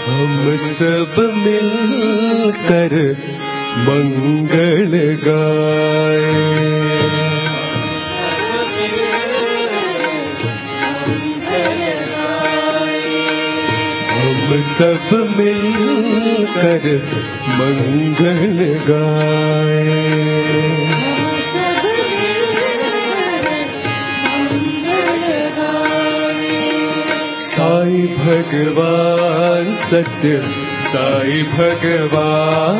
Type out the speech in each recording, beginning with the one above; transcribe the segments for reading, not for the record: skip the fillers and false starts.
हम सब मिलकर मंगल गाए। हम सब मिलकर मंगल गाए। साई भगवान सत्य साई भगवान,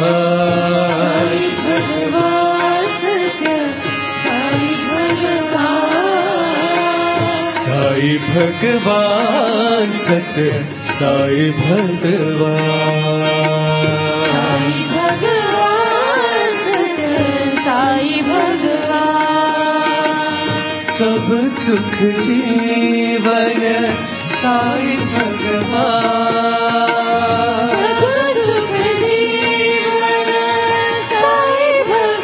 साई भगवान सत्य साई भगवान, साई भगवान, सब सुख जीवन साई भगवान, सब सुख जीवन साई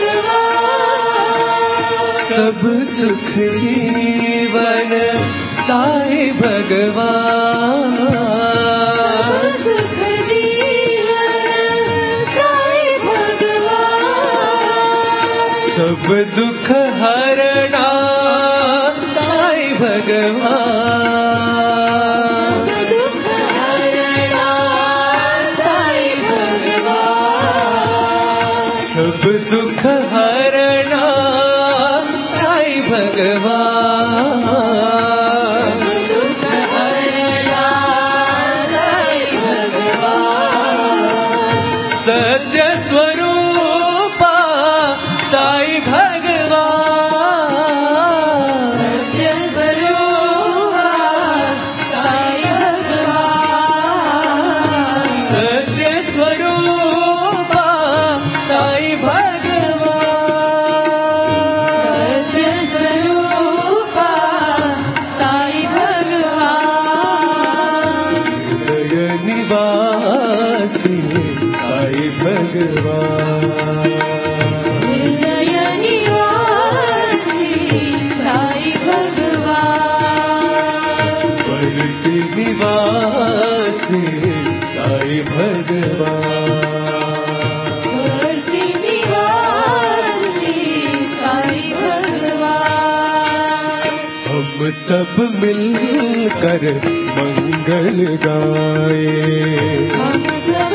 भगवान, सब सुख जीवन साई भगवान, सुख जीवन साई भगवान, सब दुख हरना साई भगवान, दुख हरना साई भगवान, सब दुख हरना साई भगवान, सत्य स्वरूपा साई भगवान, सत्य स्वरूपा साई भगवान, सत्य स्वरूपा साई भगवान, सत्य स्वरूपा साई भगवान, हृदय निवासी साई भगवान, हृदय निवासी साई भगवान, वर्ति निवासी साई भगवान, वर्ति निवासी साई भगवान, हम सब मिलकर मंगल गाए, हम सब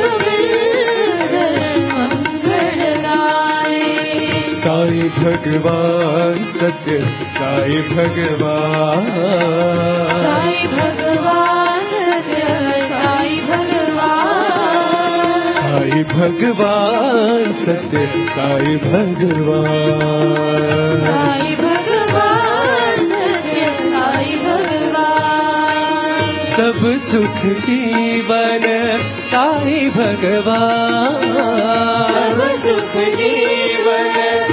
साई भगवान सत्य साई भगवान, साई भगवान सत्य साई भगवान, साई भगवान सत्य साई भगवान, साई भगवान सत्य साई भगवान, सब सुख जीवन साई भगवान, सब सुख जीवन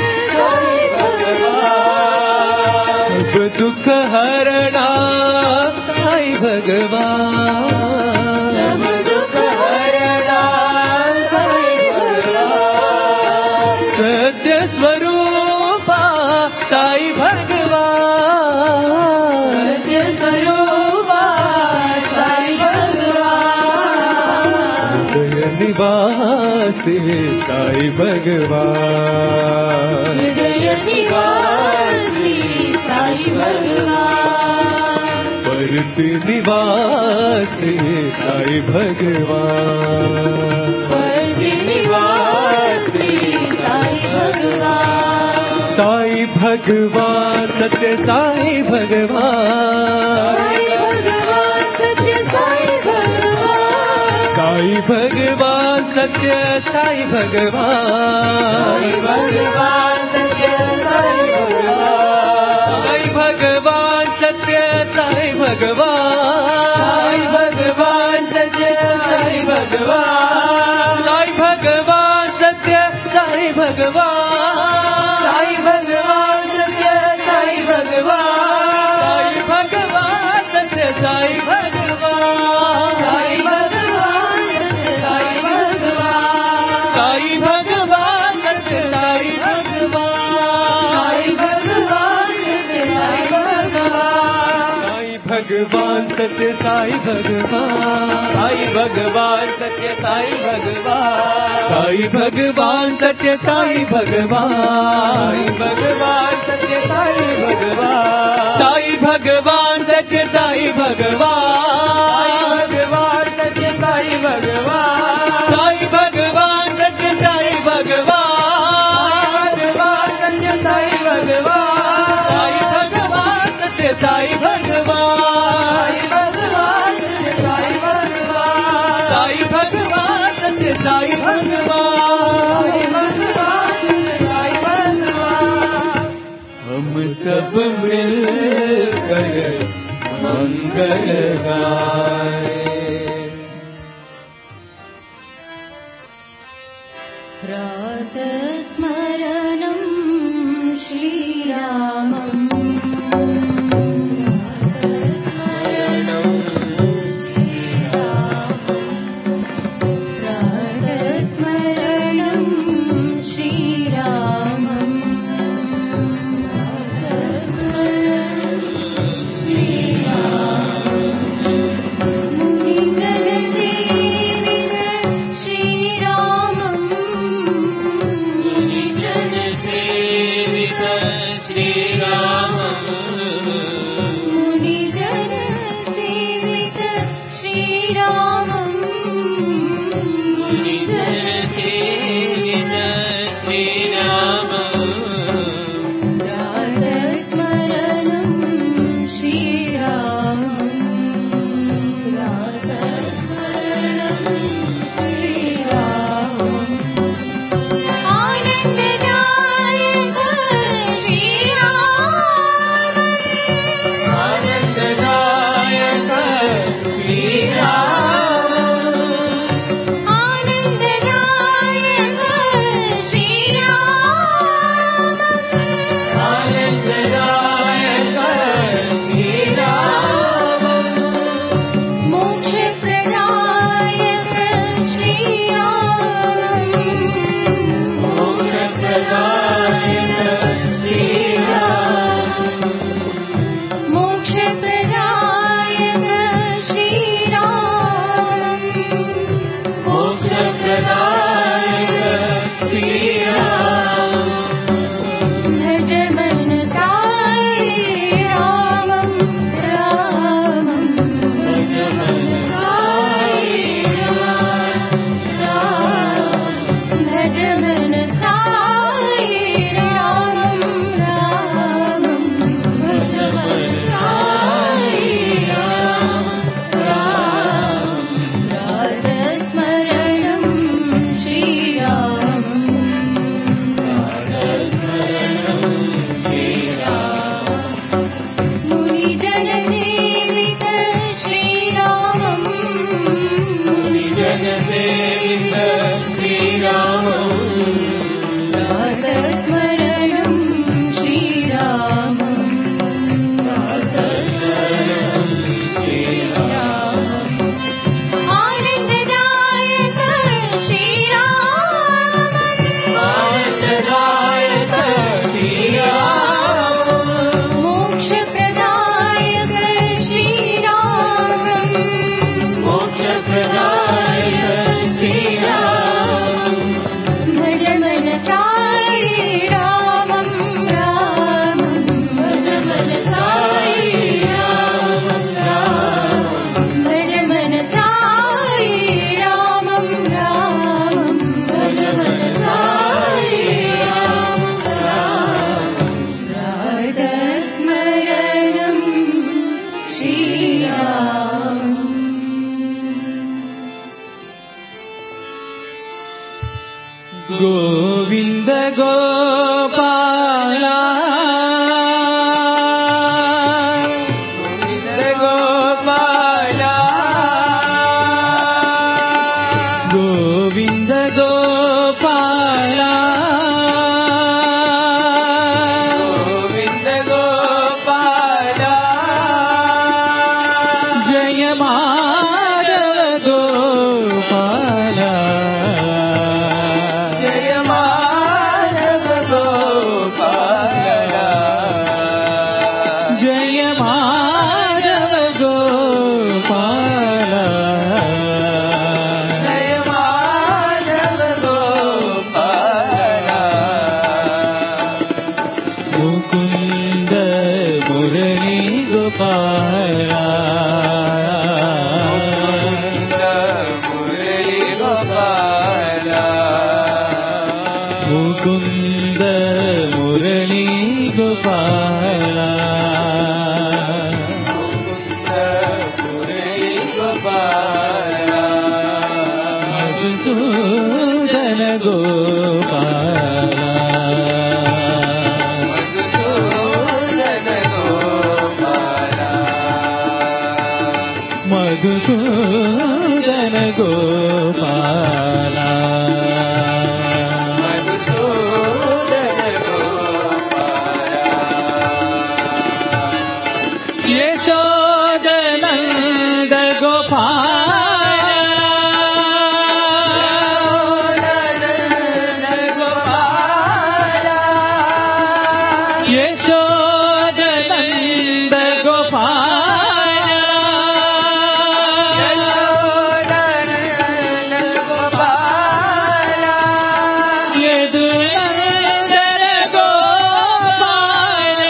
सब दुख हरना साई भगवान, सब दुख हरना साई भगवान, सत्य स्वरूपा साई भगवान, सत्य स्वरूपा साई भगवान, हृदय निवासी साई भगवान, हृदय निवासी साई भगवान, वर्ति निवासी साई भगवान, वर्ति निवासी साई भगवान, साई भगवान सत्य साई भगवान, साई भगवान सत्य साई भगवान, साई भगवान सत्य साई भगवान, साई भगवान सत्य साई भगवान, साई भगवान सत्य साई भगवान, साई भगवान सत्य साई भगवान, साई भगवान सत्य साई भगवान, साई भगवान सत्य साई भगवान, साई भगवान सत्य साई भगवान, साई भगवान सत्य साई भगवान, साई भगवान भगवान सत्य साई भगवान, साई भगवान सत्य साई भगवान, साई भगवान सत्य साई भगवान, साई भगवान सत्य साई भगवान, साई भगवान सत्य साई भगवान, भगवान सत्य साई भगवान, साई भगवान सत्य साई भगवान, भगवान सत्य साई भगवान, साई भगवान सत्य साई भगवान, साई भगवान साई भगवान सत्य साई भगवान, साई भगवान हम सब मिलकर मंगल गाए। प्रातस्मरणं श्रीरामम्, गोविंद गोपाला गोविंद गोपाला गोविंद गोपाला गोविंद गोपाला जय माधव गोपाला जय माधव गोपाला ముకుంద మురళీ గోపాల మధుసూదన గోపాల మధుసూదన గోపాల యశోదనంద గోపాల యశోదనంద గోపాల యదునందన గోపాల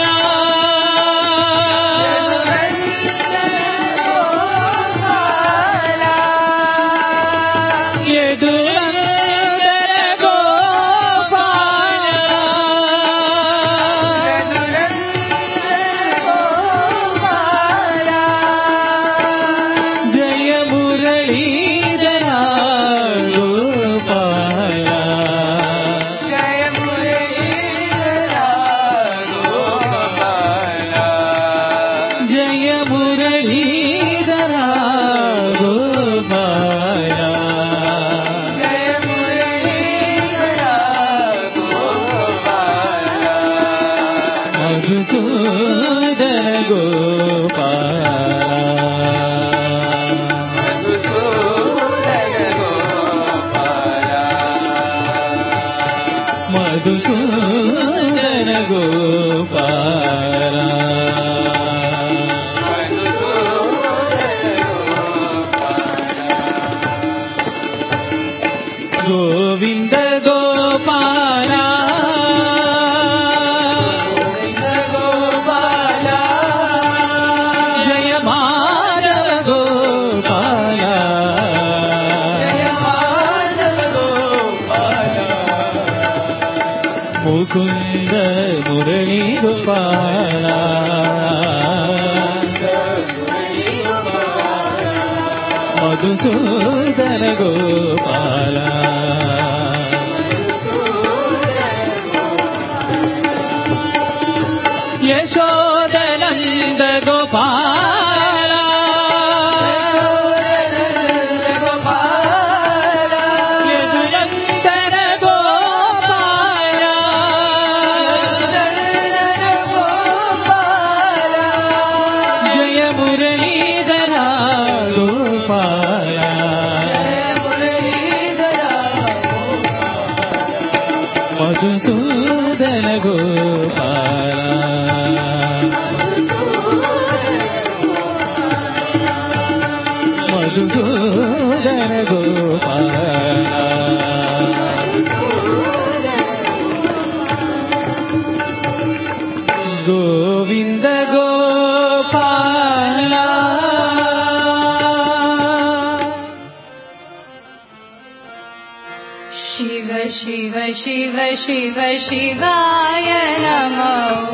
యదునందన గోపాల జయ మురళీధర గోపాల జయ మురళీధర గోపాల జయ మురళీధర గోపాల జయ మురళీధర గోపాల మధుసూదన గోపాల మధుసూదన గోపాల గోవింద గోపాల జయ మాధవ గోపాల ముకుంద మురళీ గోపాల మధుసూదన గోపాల యశోదనంద గోపాల యదునందన గోపాల జయ మురళీధర గోపాల మధుసూదన గోపాల మధుసూదన గోపాల గోవింద గోపాల शिव शिव शिव शिव शिवाय नमो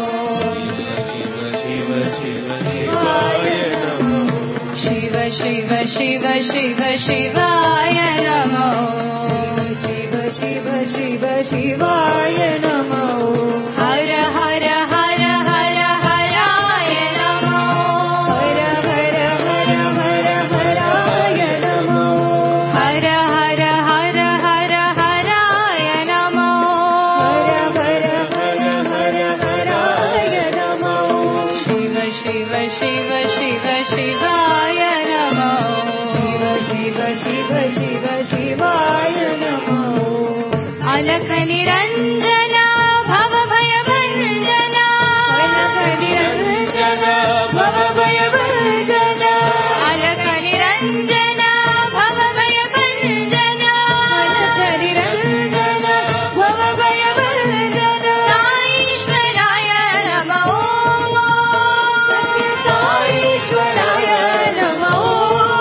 शिव शिव शिवाय नमो शिव शिव शिव शिव शिवाय नमो शिव शिव शिव शिवाय नमो हर हर हर हर हराय नमो हर हर हर हर हराय नमो हर हर हर हर हराय नमो हर हर हर हर हराय नमो शिव शिव शिव शिव शिवाय नमो शिव शिव शिव शिव शिवाय नमो अलख निरञ्जना भव भय भञ्जना अलख निरञ्जना भव भय भञ्जना अलख निरञ्जना भव भय भञ्जना अलख निरञ्जना भव भय भञ्जना साईश्वराय नमो साईश्वराय नमो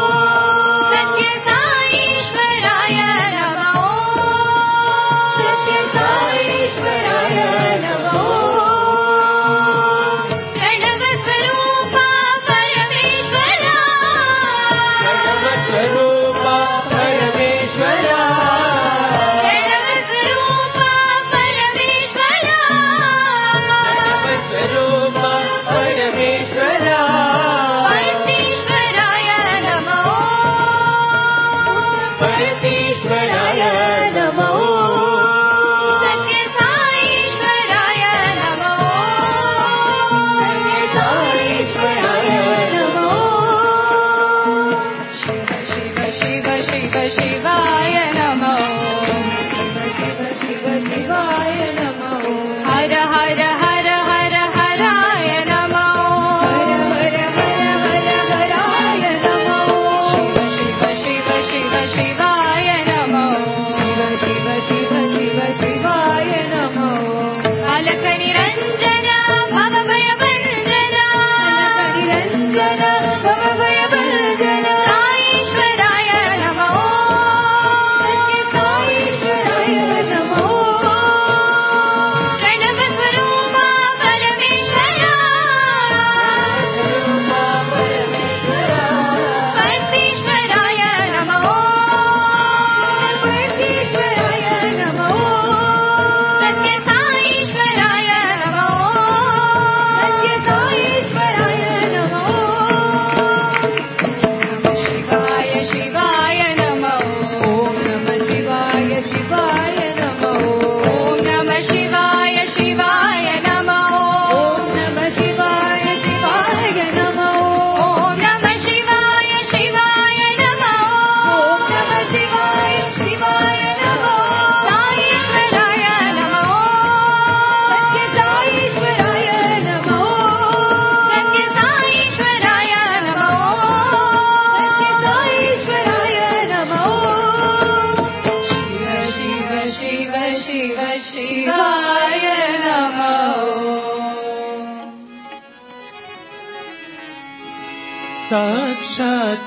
सत्य साईश्वराय नमो सत्य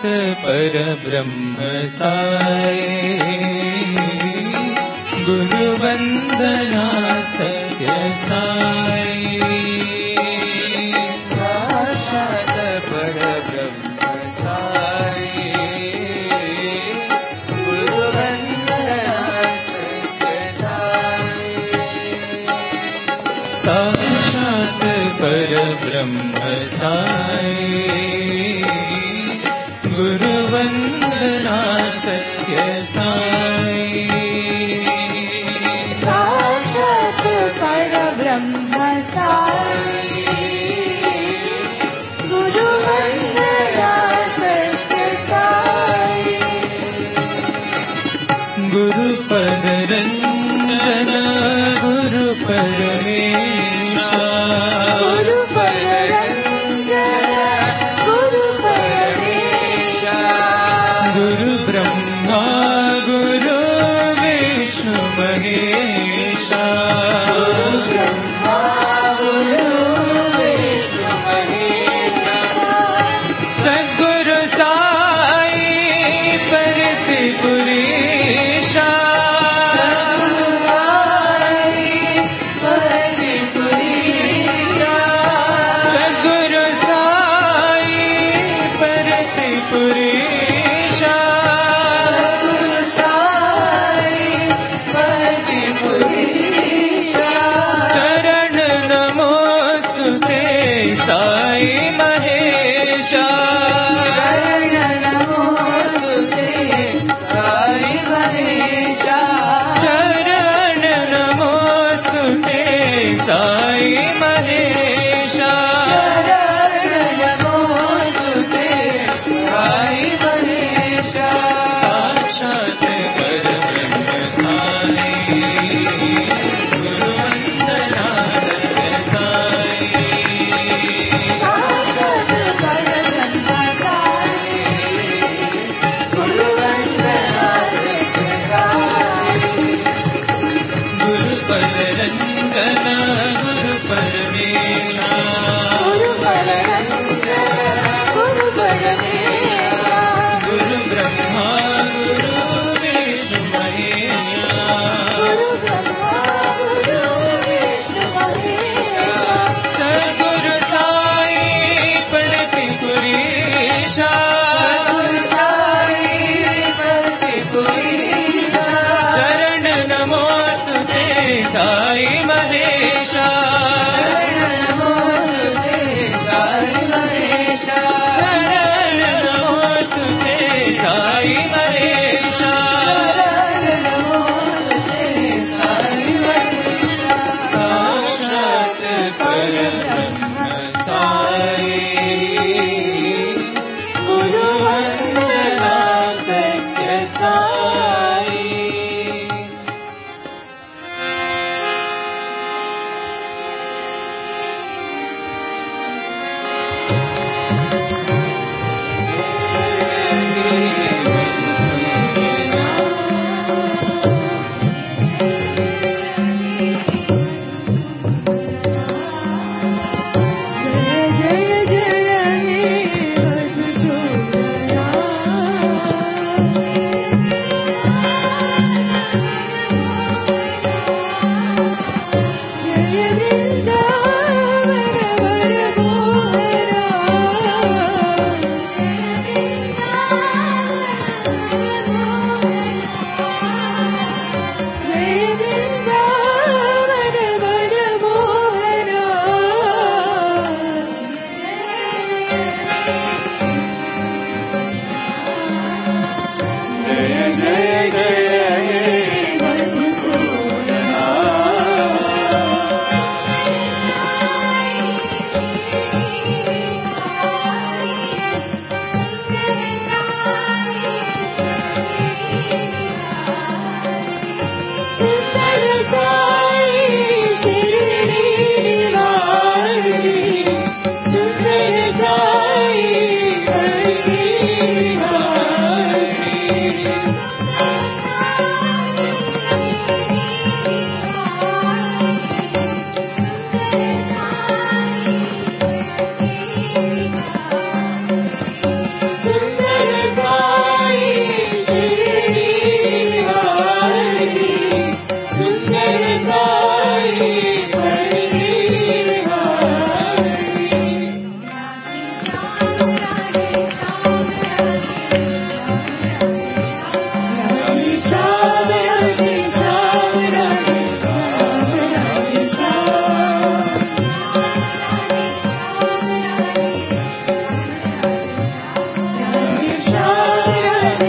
परब्रह्म साई गुरु वंदना सत्य साई साक्षात परब्रह्म साई गुरु वंदना सत्य साई साक्षात परब्रह्म साई गुरु वंदना सत्य साई साक्षात परब्रह्म साई गुरु वंदना सत्य साई गुरु पद रंजन गुरु परमेश गुरु पद रंजन गुरु परमेश गुरु ब्रह्मा गुरु विष्णु महेश गुरु ब्रह्मा गुरु विष्णु महेश सद्गुरु साई परत्रिपुरीश सद्गुरु साई परत्रिपुरीश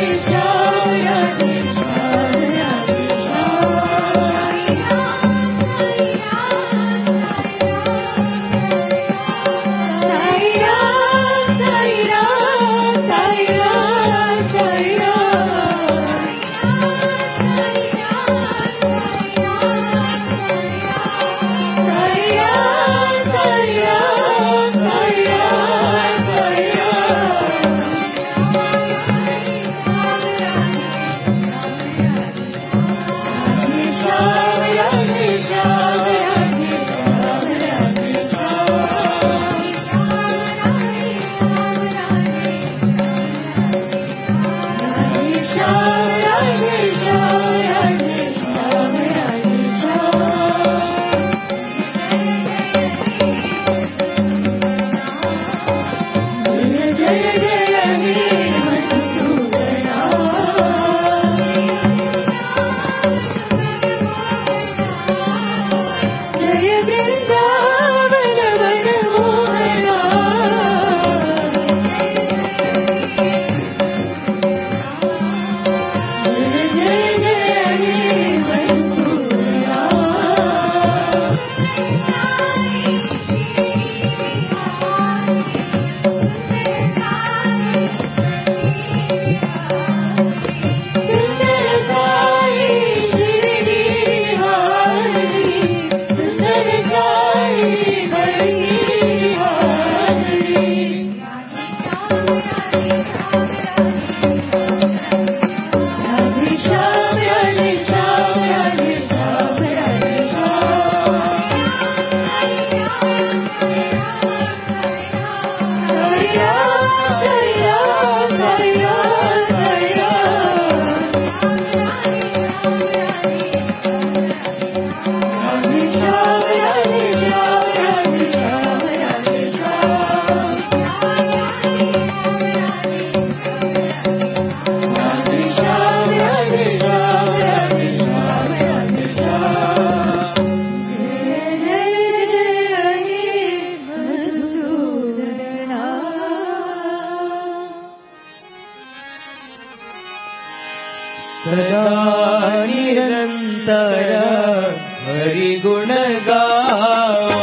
सदा निरंतर हरि गुण गाओ।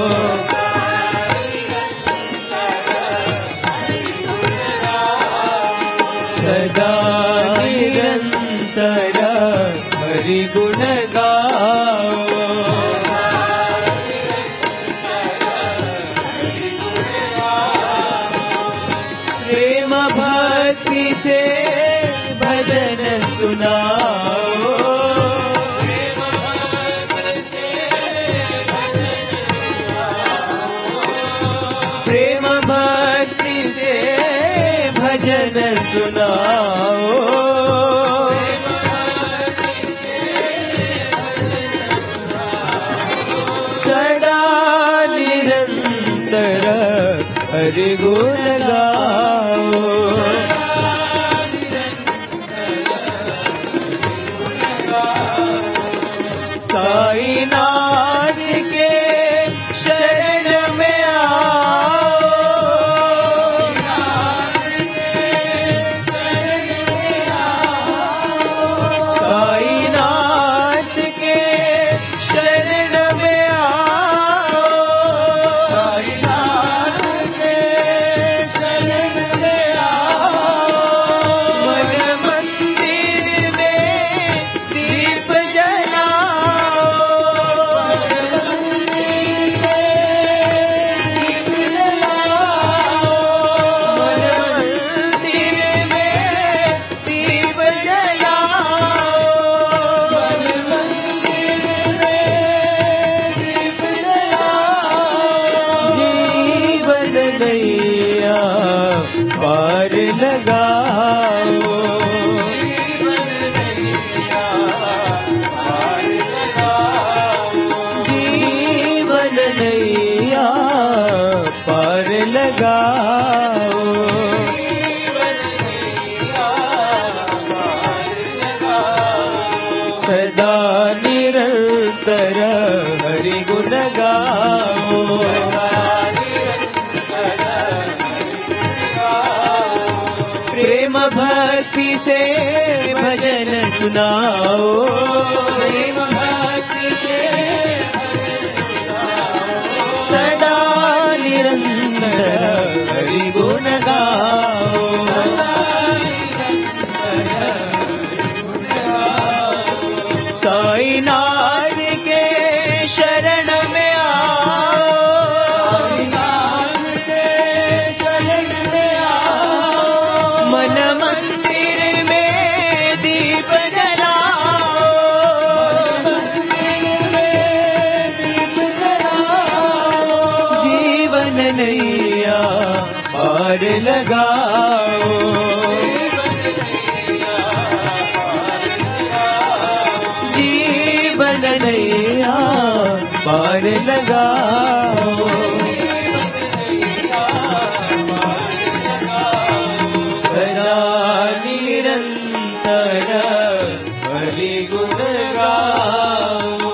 सदा निरंतर हरि गुण गाओ। प्रेम भक्ति से भजन सुनाओ। प्रेम भक्ति से भजन सुनाओ। सदा निरंतर हरि गुण गाओ। साईनाथ के शरण में आओ। साईनाथ के शरण में आओ। साईनाथ के शरण में आओ। मन मंदिर में दीप जलाओ। पार लगाओ। जीवन नैया पार लगाओ। सदा निरंतर हरि गुण गाओ। प्रेम भक्ति से पार लगाओ सदा निरंतर हरि गुण गाओ।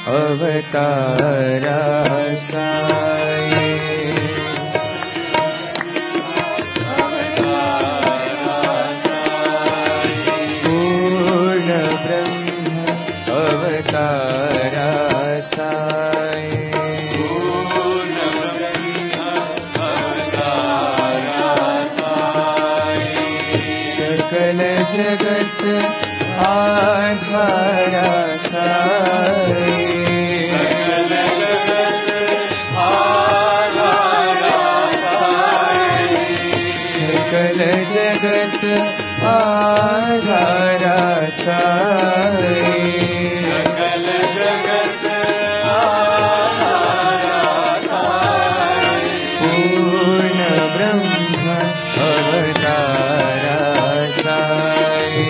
अवतारा साई पूर्ण ब्रह्म अवतारा साई सकल जगत आधारा साई सकल जगत आधारा साई पूर्ण ब्रह्म अवतारा साई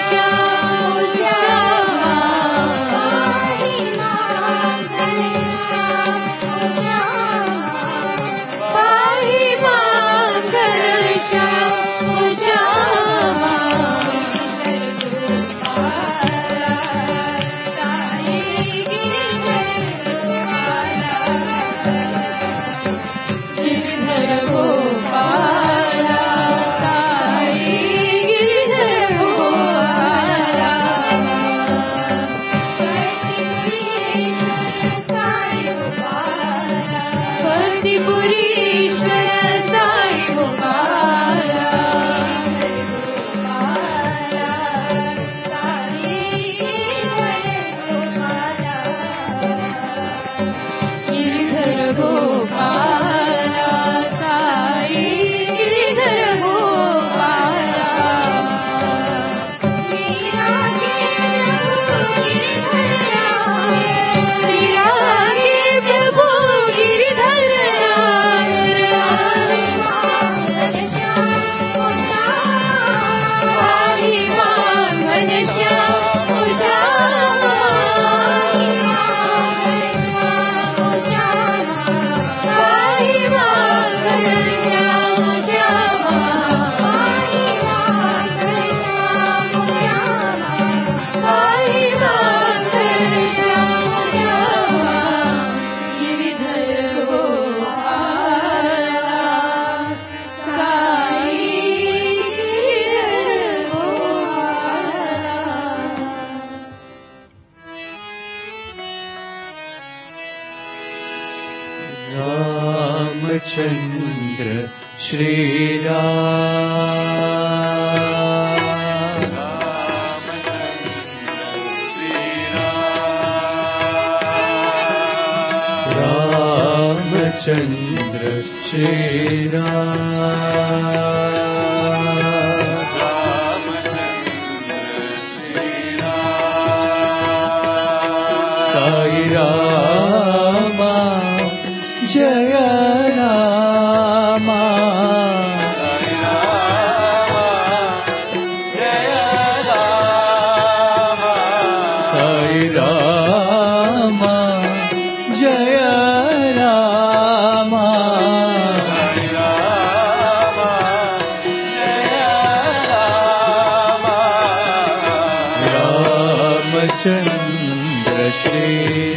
रामचंद्र श्री रामचंद्र श्री साई रामा जय रामा साई रामा जय रामा रामचंद्र श्री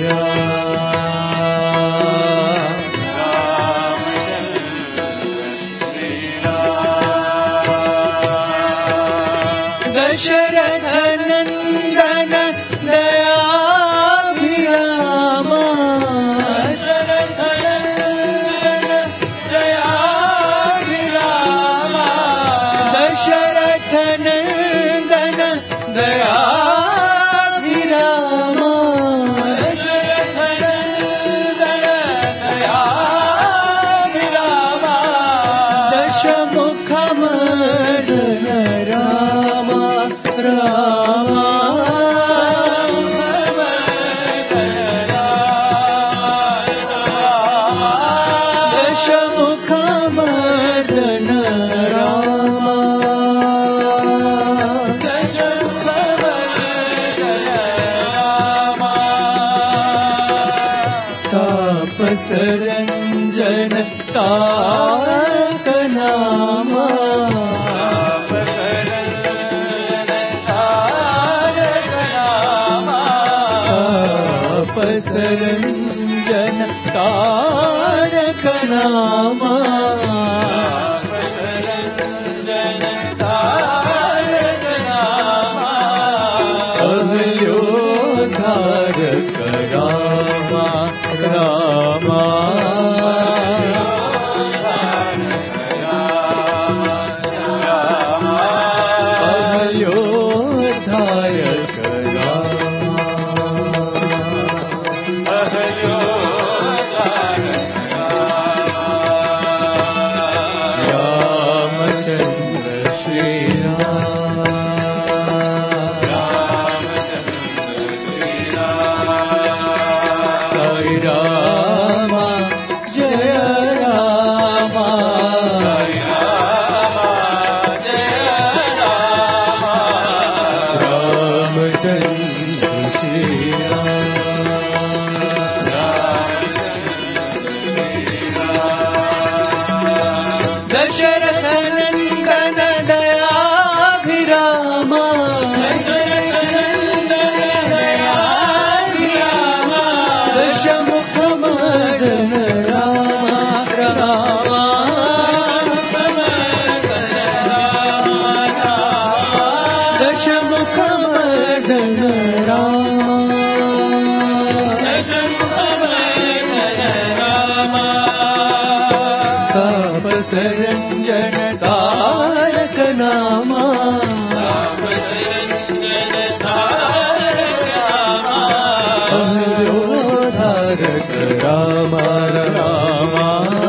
दशरथ नंदन दयाभिरामा दशरथ नंदन दयाभिरामा दशरथ नंदन दयाभिरामा दशरथ नंदन दयाभिरामा दशमुख मदन रामा रामा दशमुख मदन रामा दशमुख मदन रामा तापस रंजन तारक नामा सरंजन तारक नामा सरंजन तारक नामा अवयोधारक रामा रामा अवयोधारक दशमुख मर्दन रामा दशमुख मर्दन रामा तापस रंजन तारक नामा तापस रंजन तारक नामा अहल्योधारक रामा रामा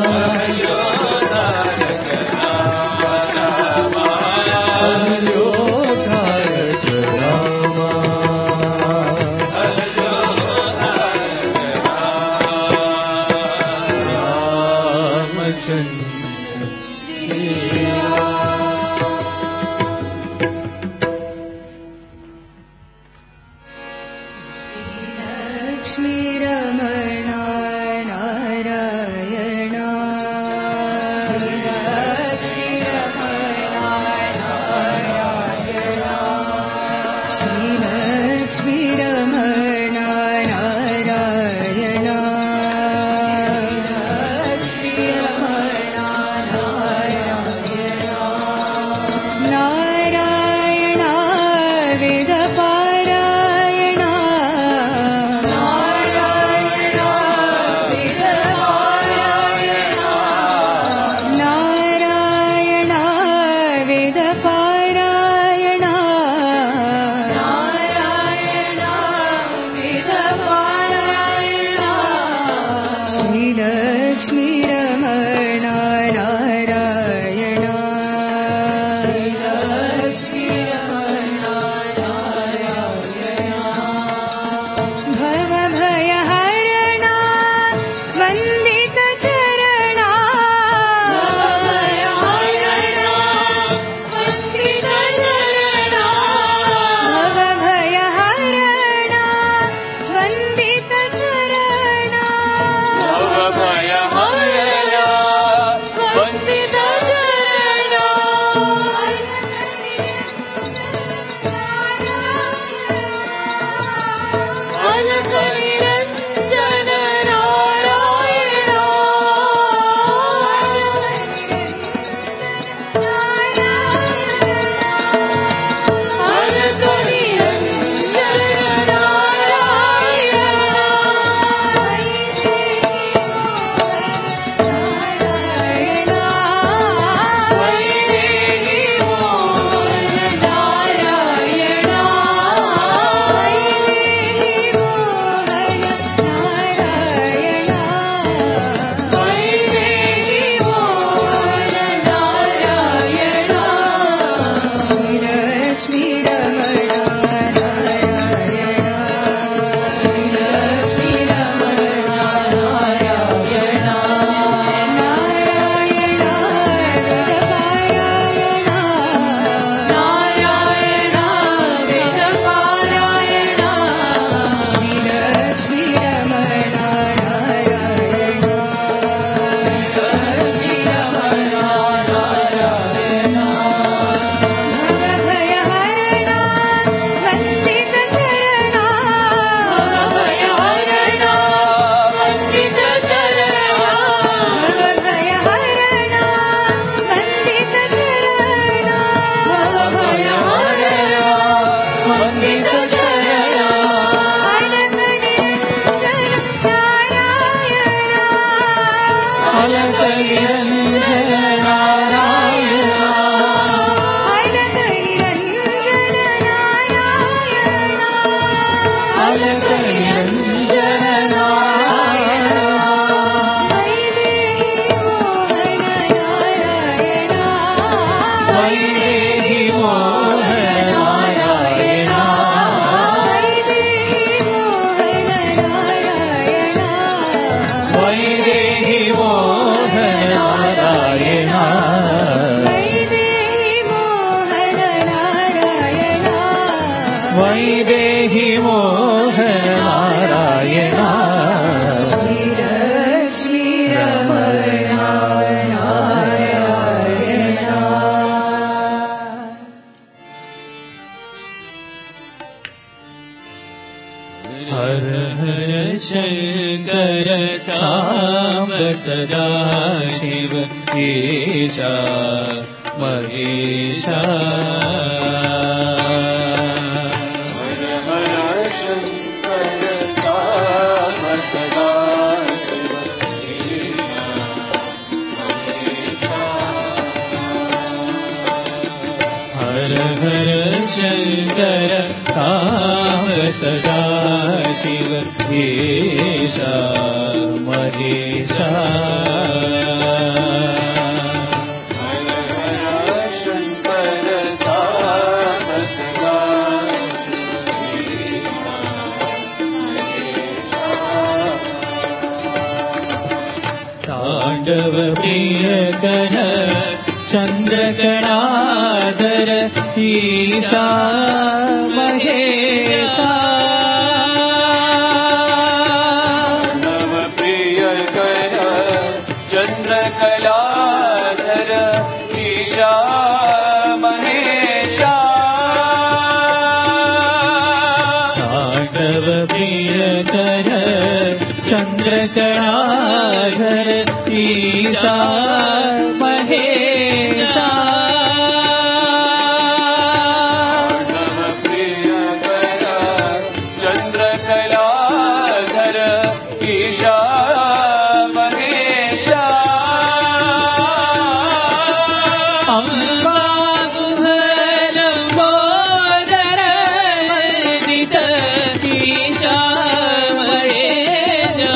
सदाशिव ईशा महेशा शङ्कर साम्ब सदा शिव ईशा महेशा तांडव प्रियकर चंद्रकणाधर ईशा महेशा नव प्रियकर चंद्रकलाधर ईशा महेशा तांडव प्रियकर चंद्रकणाधर ईशा महेशा चंद्रकलाधर ईशा महेशा अम्बाकुहर मोदर मर्दित ईशा महेशा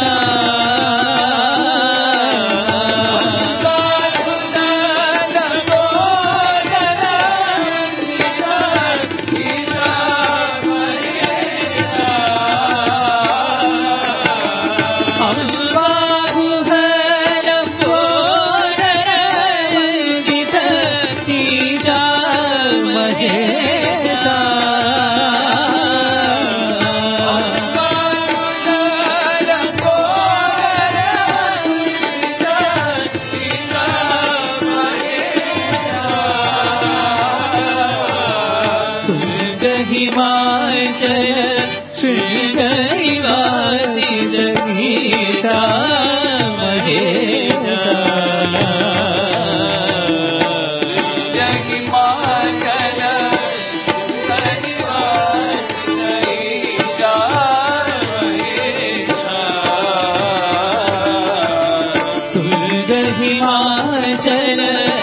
हिमाचल श्रीगरिवासी जगीशा महेशा हिमाचल ईशा महेशा तुर्ग हिमाचल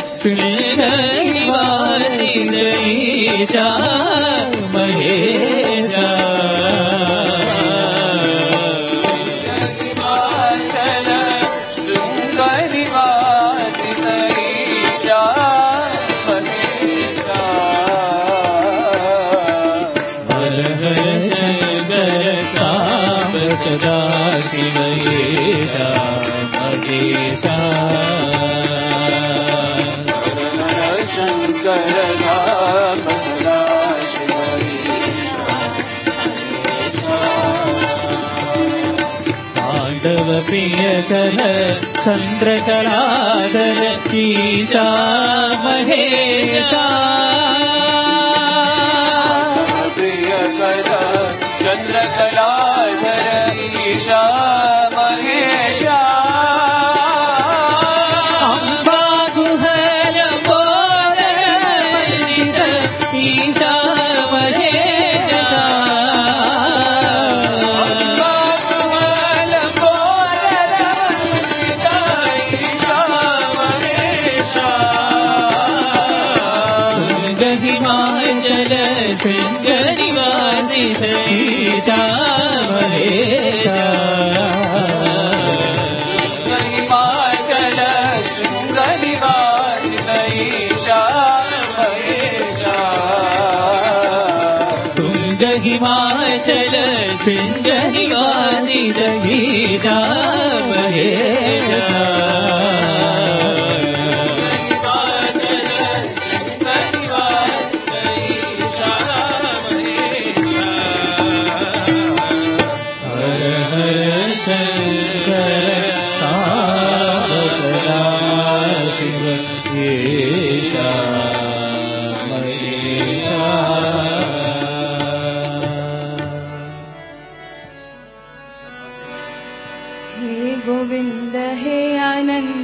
श्रीगरिवासी जगीशा महेशा हिमाचल शृंगनिवासी ईशा महेशा हर हर शंकर साम्ब सदा शिव ईशा महेशा शंकर साम्ब सदा शिव तांडव प्रियकर चंद्रकलाधर ईशा महेशा प्रियकर चंद्रकलाधर ईशा महेशा अम्बाकुहर मोदर मर्दित ईशा महेशा हिमाचल शृंगनिवासी ईशा महेशा हिमाचल शृंगनिवासी ईशा महेशा तुंग हिमाचल शृंगनिवासी ईशा महेशा गोविंद हे आनंद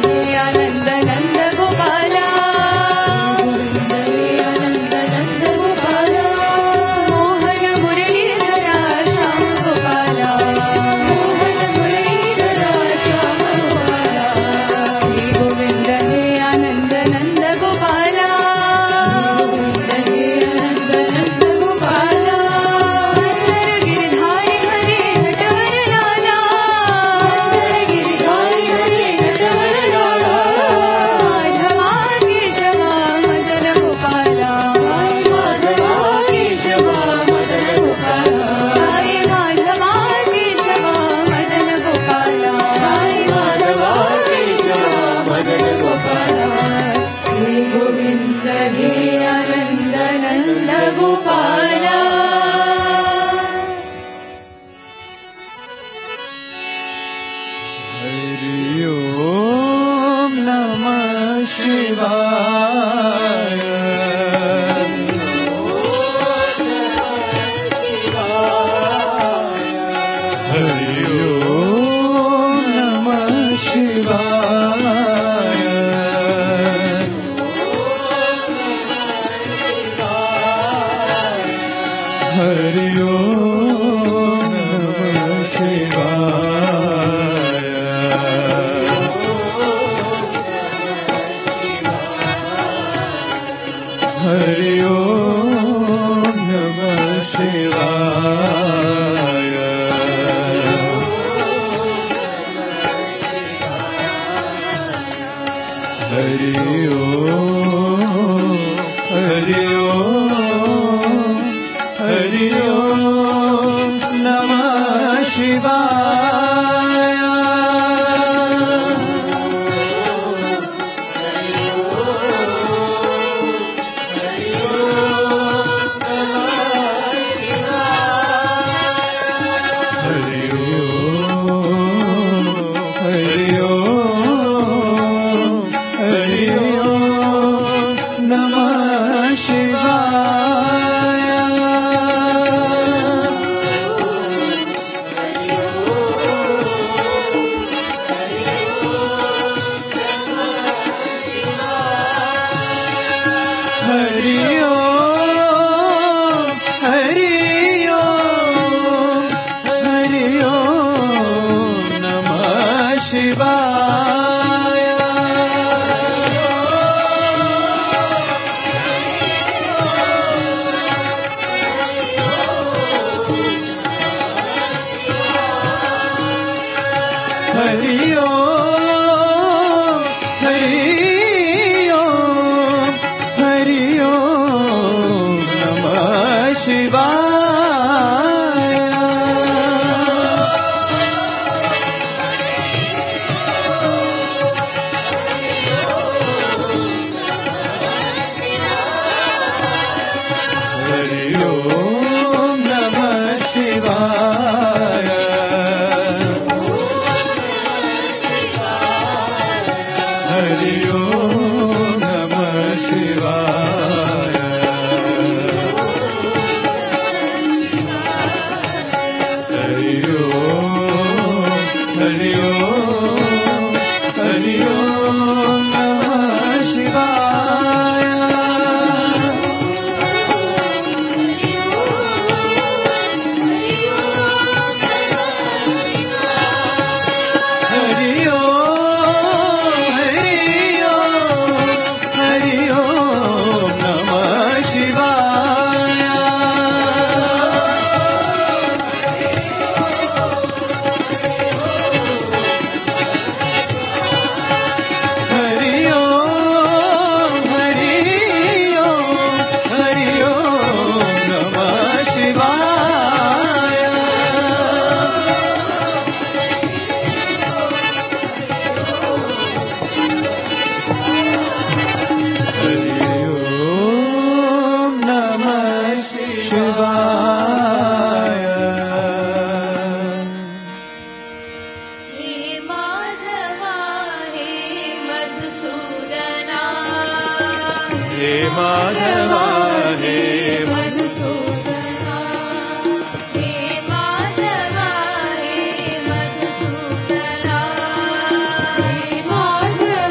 Madhava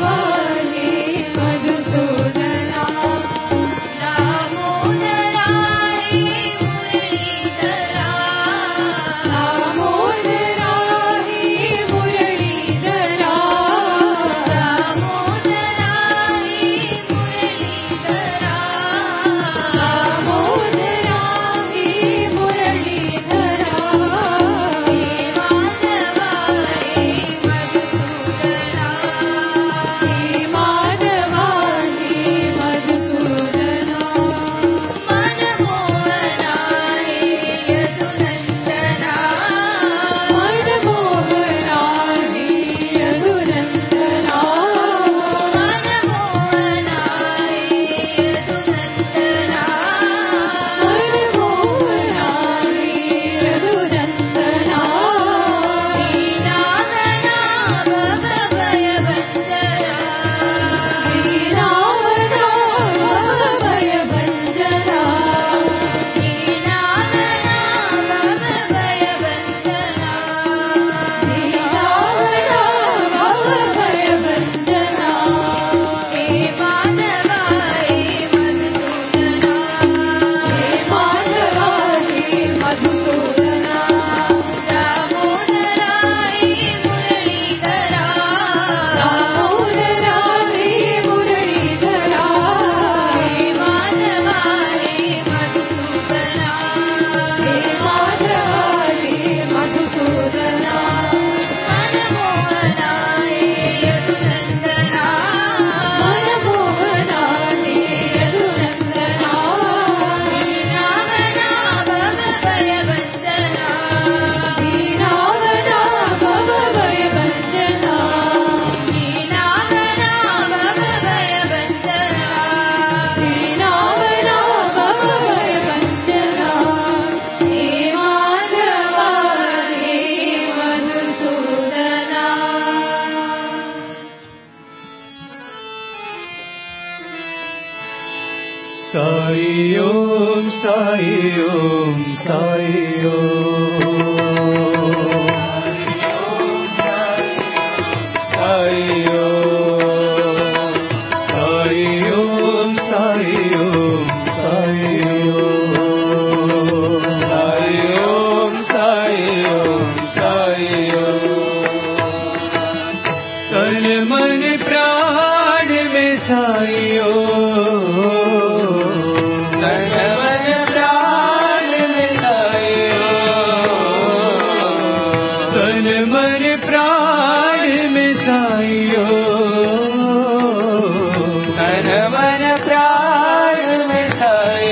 साई ओम साई ओम साई ओम साई ओम साई ओम साई ओम साई ओम साई ओम साई ओम साई ओम तन मन प्राण में साई ओम तन मन प्राण में साई ओम तन मन प्राण में साई ओम तन मन प्राण में साई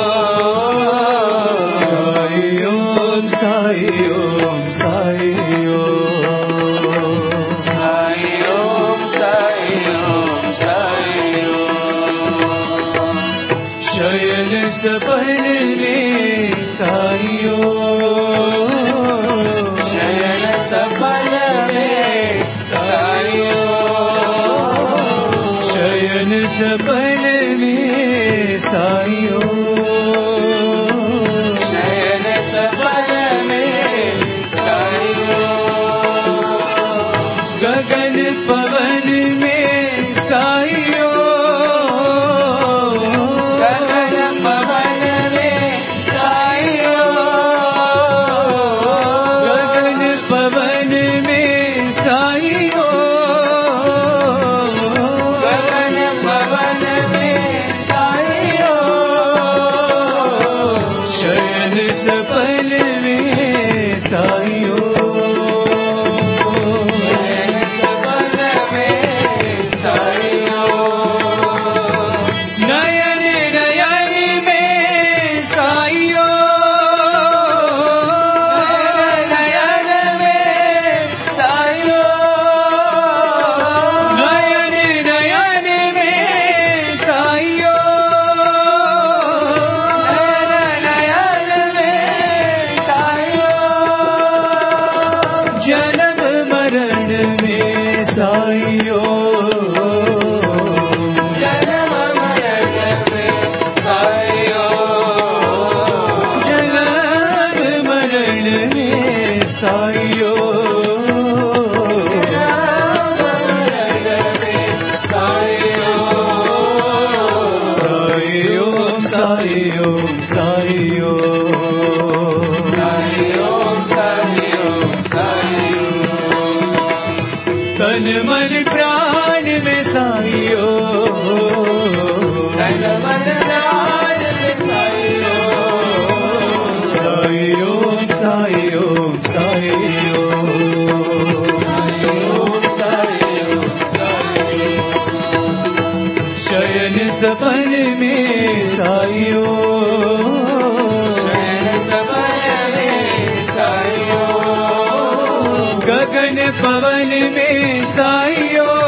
ओम साई ओम साई ओम साई ओम साई ओम साई ओम शयन सपन में साई ओम शयन सपन में साई ओम शयन सपन में साई ओम शयन सपन में साई ओम गगन पवन में साई ओम गगन पवन में साई ओम गगन पवन में साई ओम गगन पवन में साई ओम शयन सपन में साई ओम शयन सपन में साई ओम नयन नयन में साई ओम नयन में साई ओम नयन नयन में साई ओम नयन में साई ओम जन्म मरण में साई ओम जन्म मरण में साई ओम जन्म मरण में साई ओम साई ओम साई ओम साई ओम साई ओम साई ओम साई ओम तन मन प्राण में साई ओम तन मन प्राण में साई ओम साई ओम साई ओम साई ओम साई ओम साई ओम साई ओम शयन सपन में साई ओम शयन सपन में साई ओम गगन पवन में साई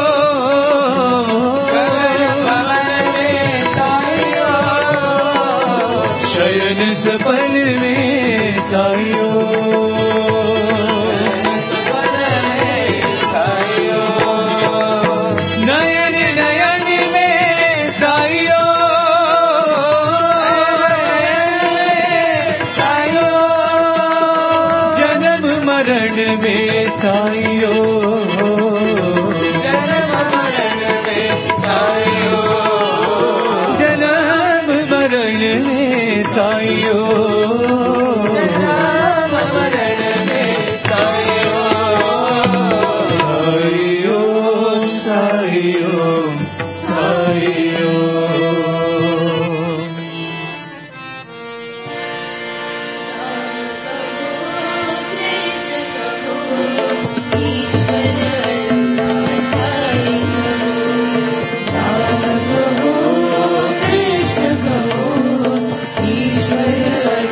ओम गगन पवन में साई ओम शयन सपन में साई ओम सपन में साई ओम नयन नयन में साई ओम साई ओम जन्म मरण में साई ओम जन्म मरण में साई ओम जन्म मरण में साई ओम जन्म मरण में साई ओम साई ओम साई ओम कृष्ण कहो ईश्वर साई कहो कृष्ण कहो ईश्वर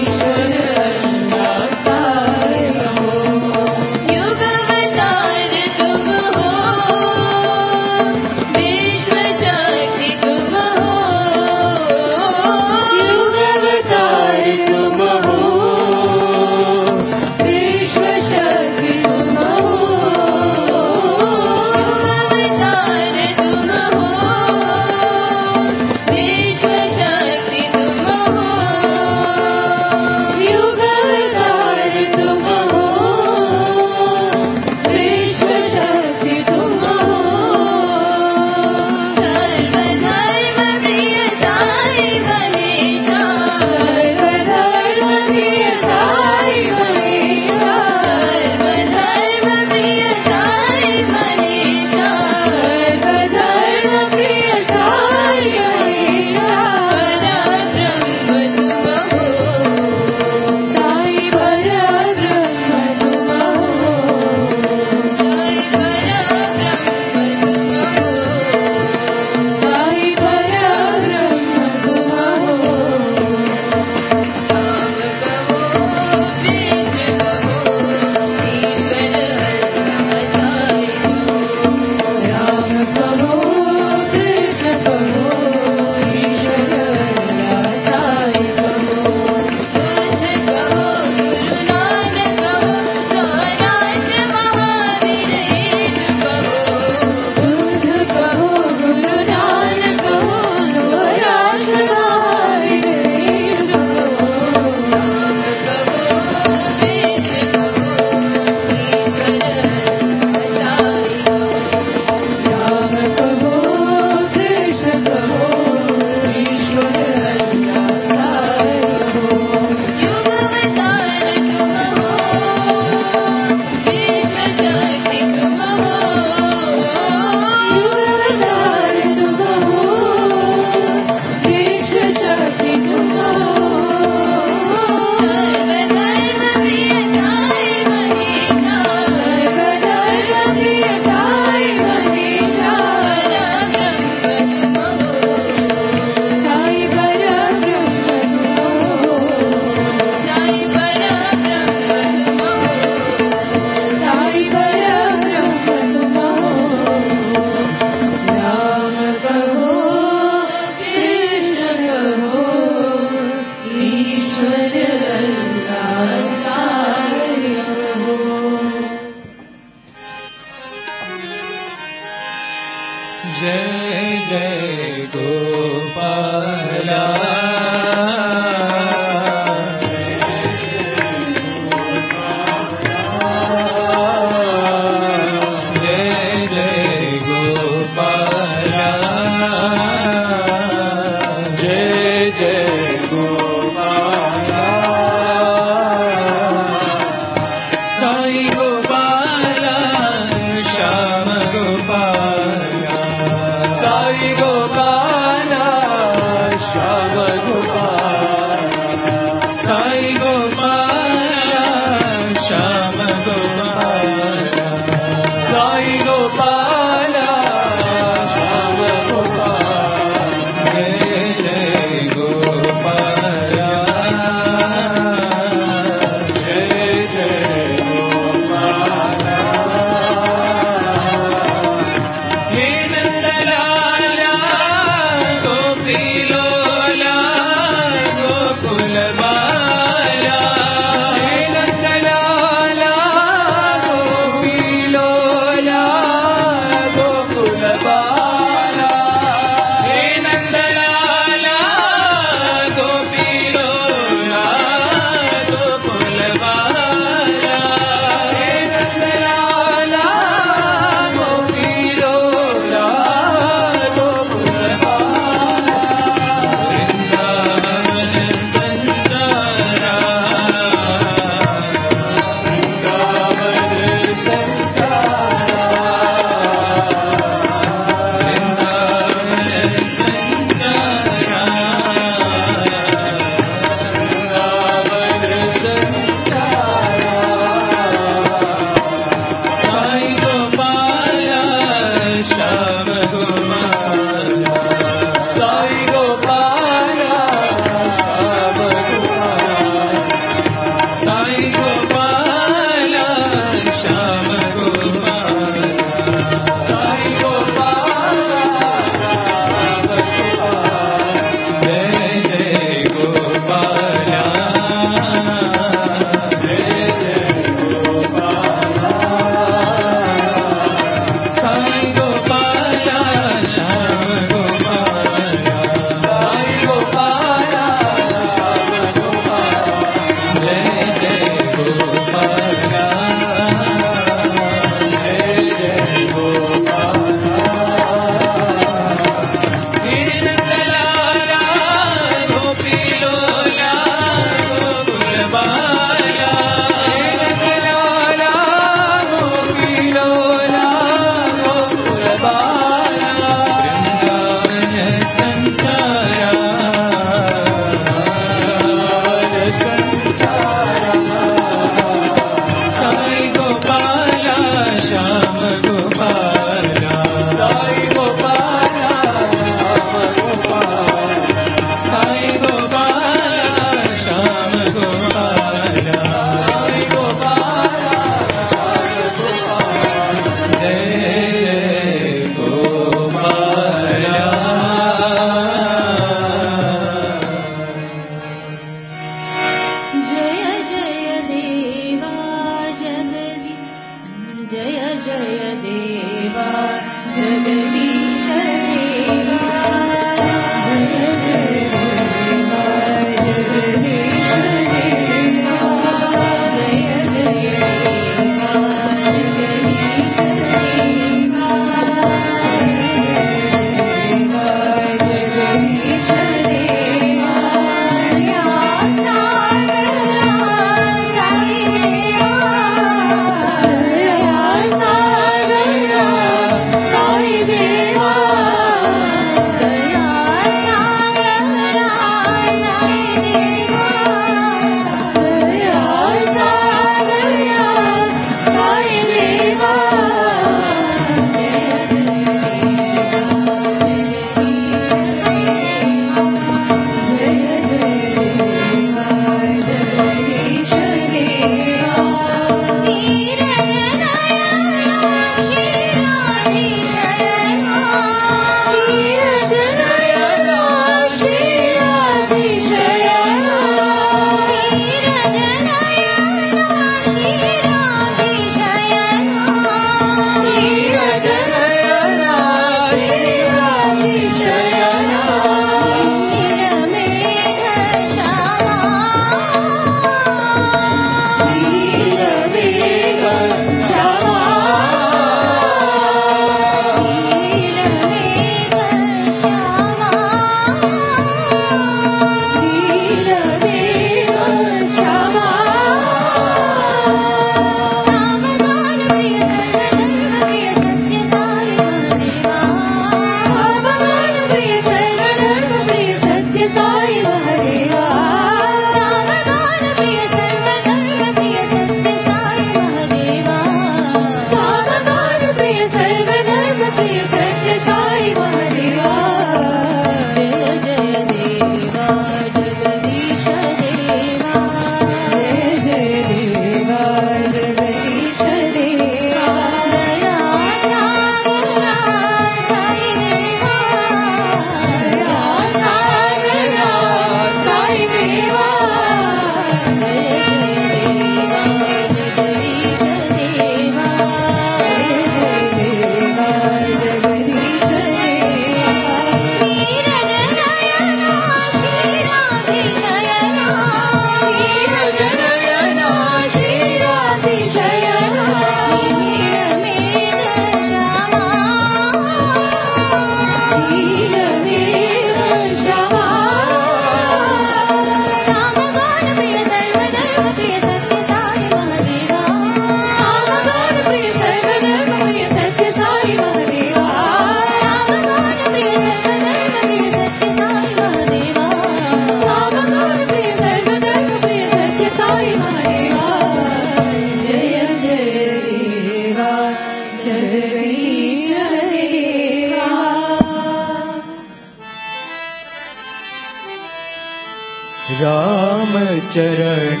चरण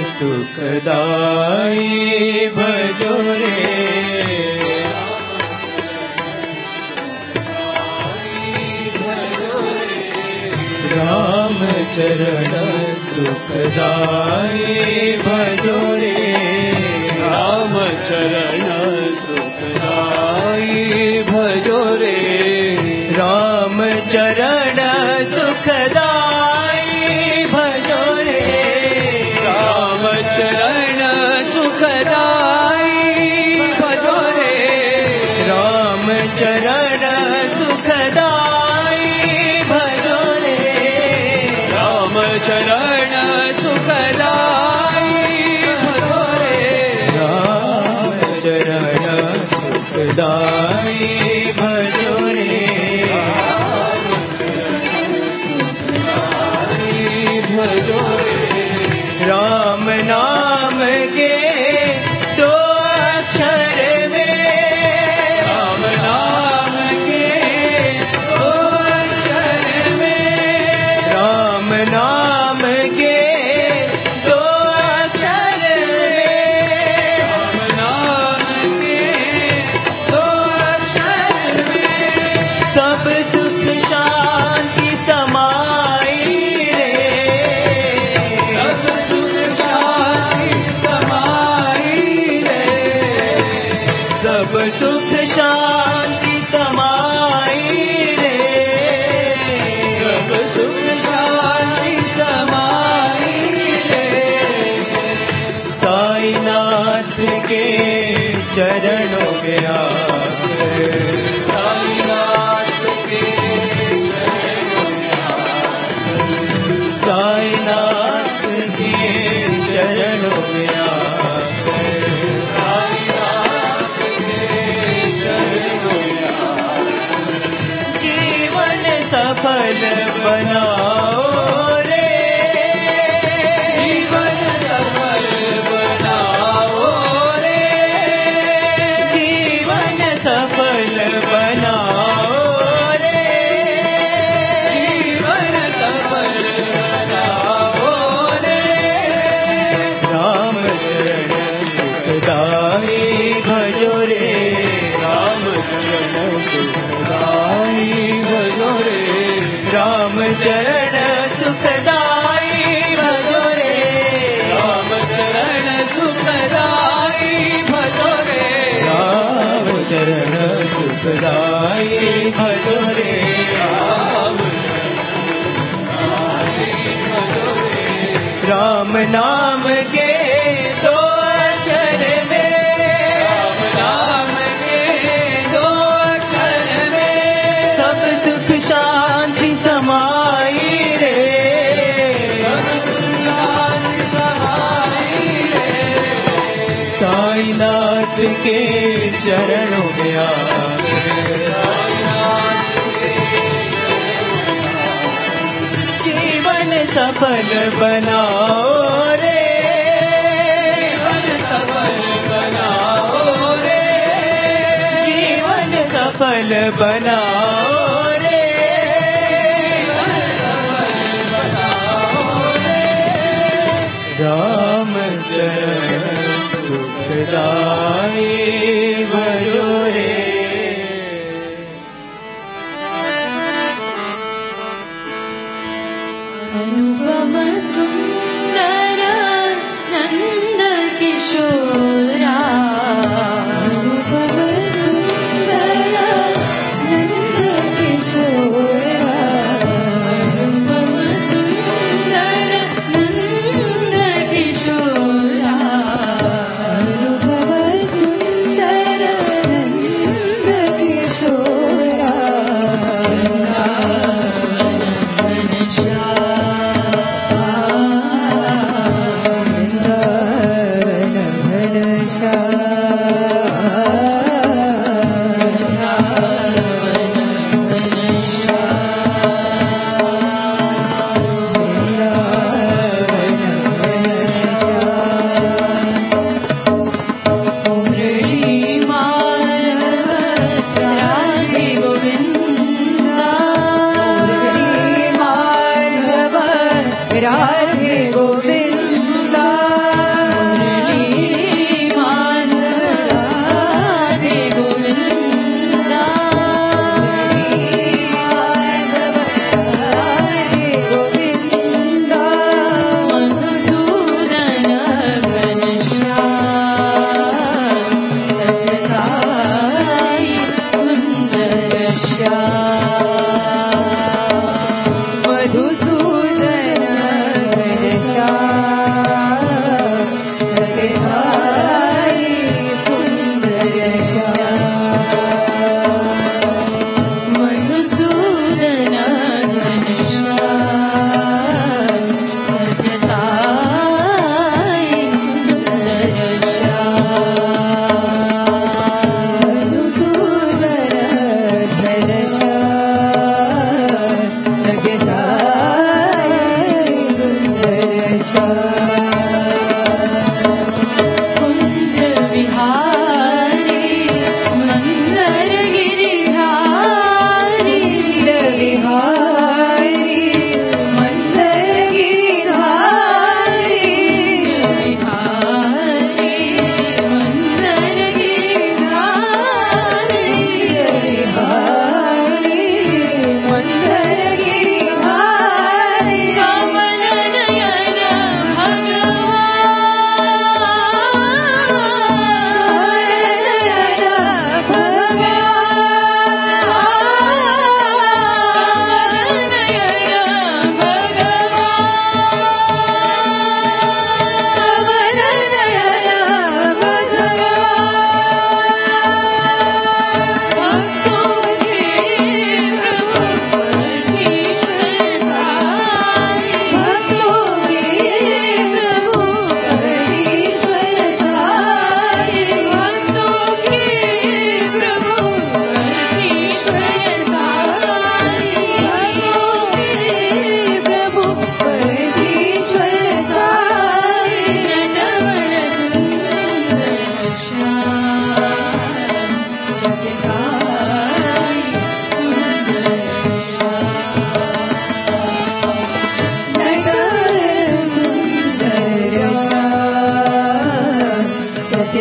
सुखदाई भजो रे राम चरण सुखदाई भजो रे राम चरण सुखदाई भजो रे राम चरण सुखदाई भजो रे राम चरण सुखदाई भजो रे राम चरण सुखदाई भजो रे राम चरण सुखदाई भजो रे राम चरण सुखदाई भजो रे भजो रे राम नाम के दो अक्षर में राम नाम के दो अक्षर में राम नाम के दो अक्षर में राम नाम के दो अक्षर में सब सुख शांति समाई रे सब सुख शांति समाई रे सब सुख शांति समाई रे सब सुख शांति समाई रे साईनाथ के चरणों में आकर साईनाथ के साईनाथ के चरणों में आकर जीवन सफल बनाओ रे जीवन सफल बनाओ रे जीवन सफल बनाओ रे जीवन सफल बनाओ रे राम चरण सुखदाई भजो रे राम चरण सुखदाई भजो रे राम चरण सुखदाई भजो रे राम चरण सुखदाई भजो रे राम चरण सुखदाई भजो रे राम राम नाम के दो अक्षर में राम नाम के दो अक्षर में सब सुख शांति समाई रे साईनाथ के चरणों में जीवन सफल बनाओ रे जीवन सफल बनाओ रे जीवन सफल बनाओ रे राम चरण सुखदाई भजो रे अनुपम सुंदर नंद किशोरा अनुपम सुंदर नंद किशोरा अनुपम सुंदर नंद किशोरा अनुपम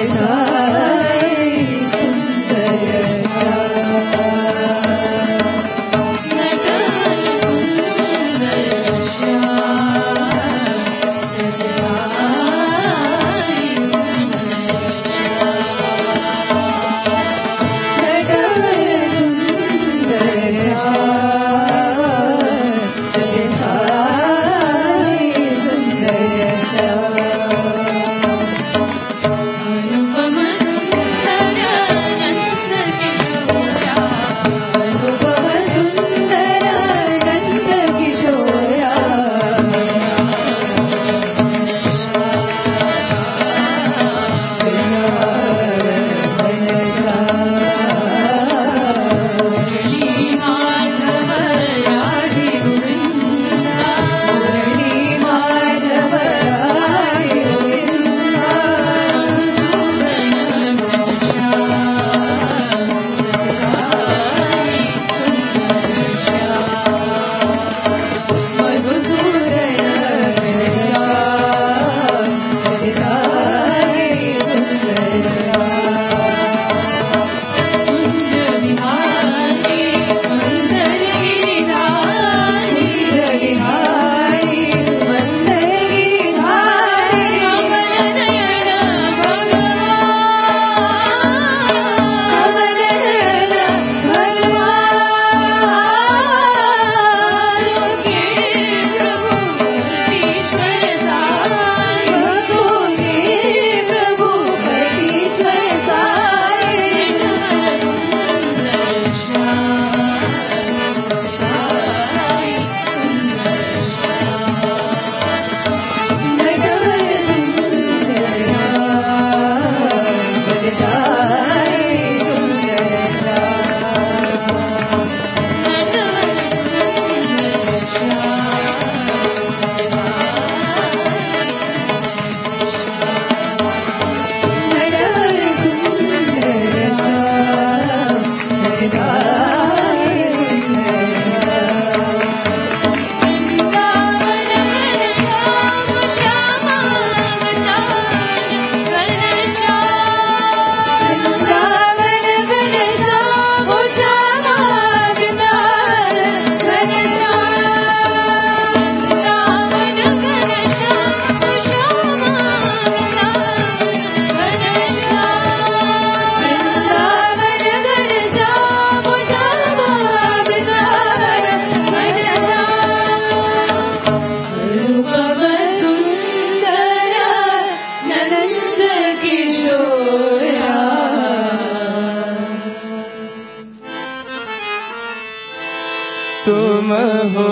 तुम हो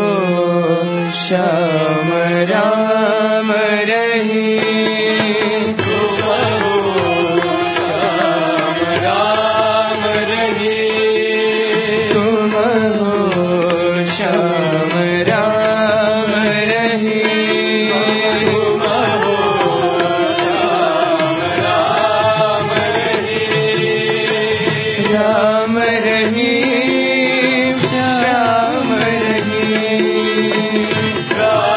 श्याम राम रही, तुम हो श्याम राम रही, तुम हो श्याम राम रही, तुम हो श्याम राम रही, राम रही श्याम रही, राम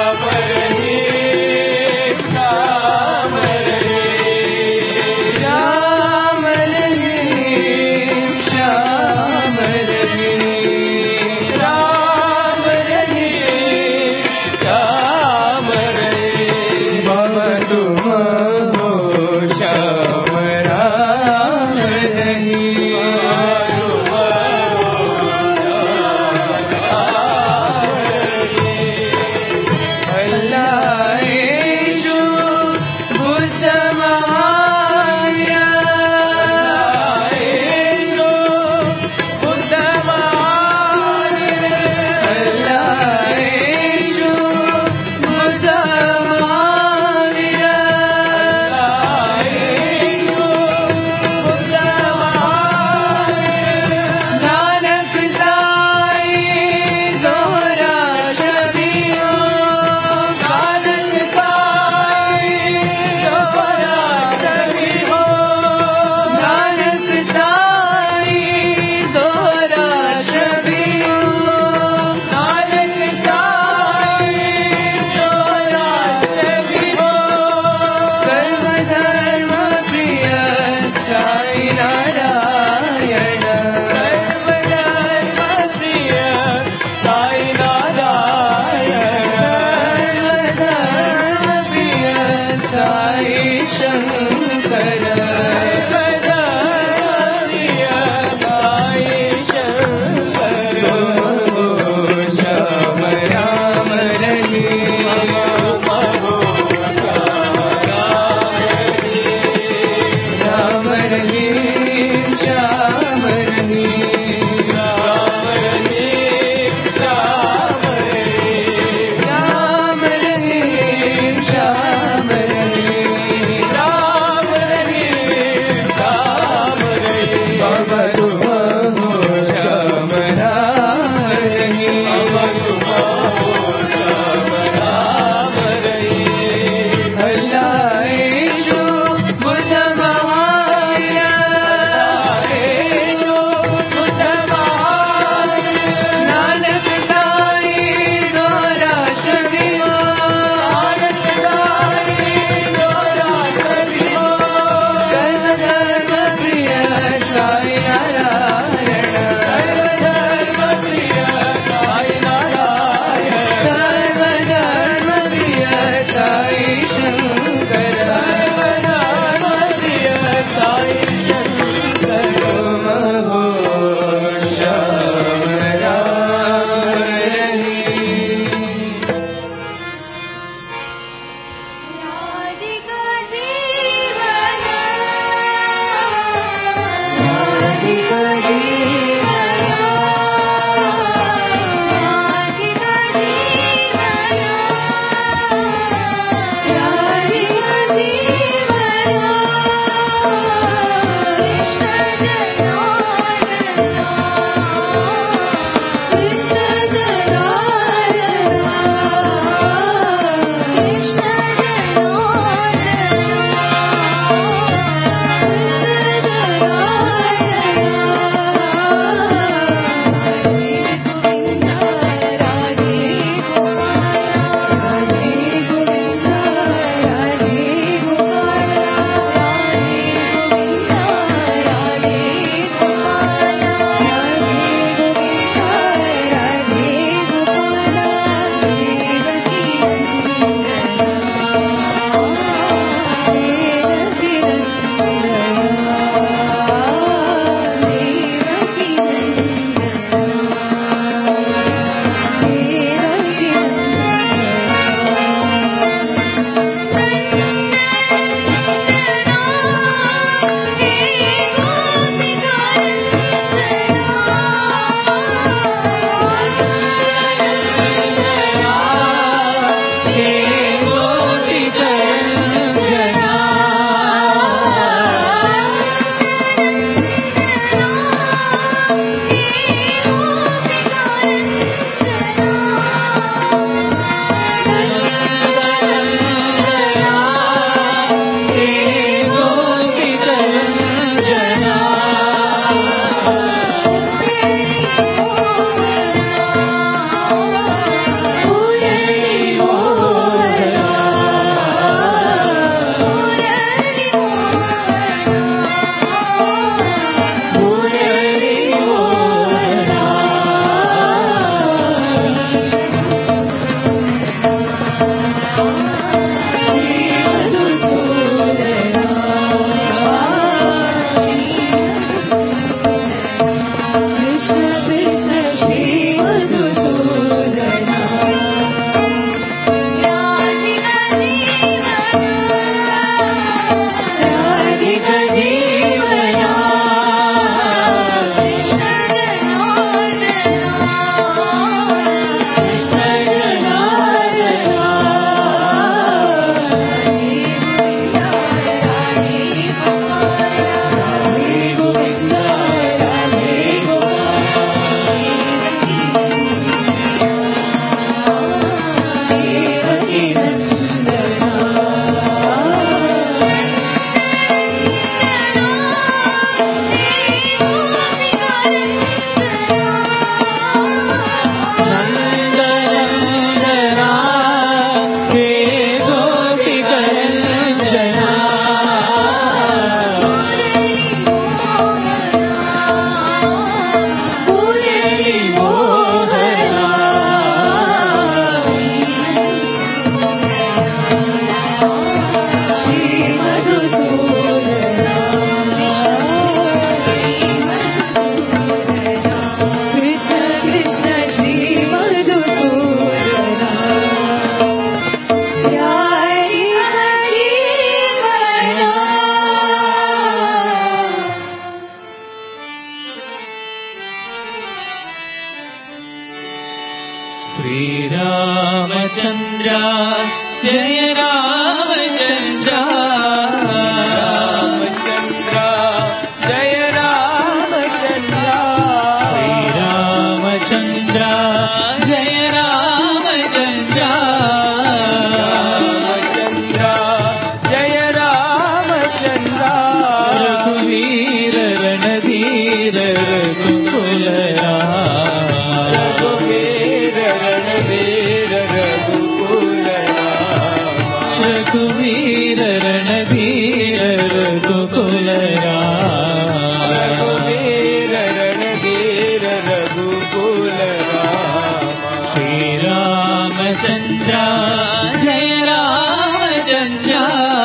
रघुवीर रणधीर रघुकुल राम रघुवीर रणधीर रघुकुल राम श्री रामचंद्र जय रामचंद्र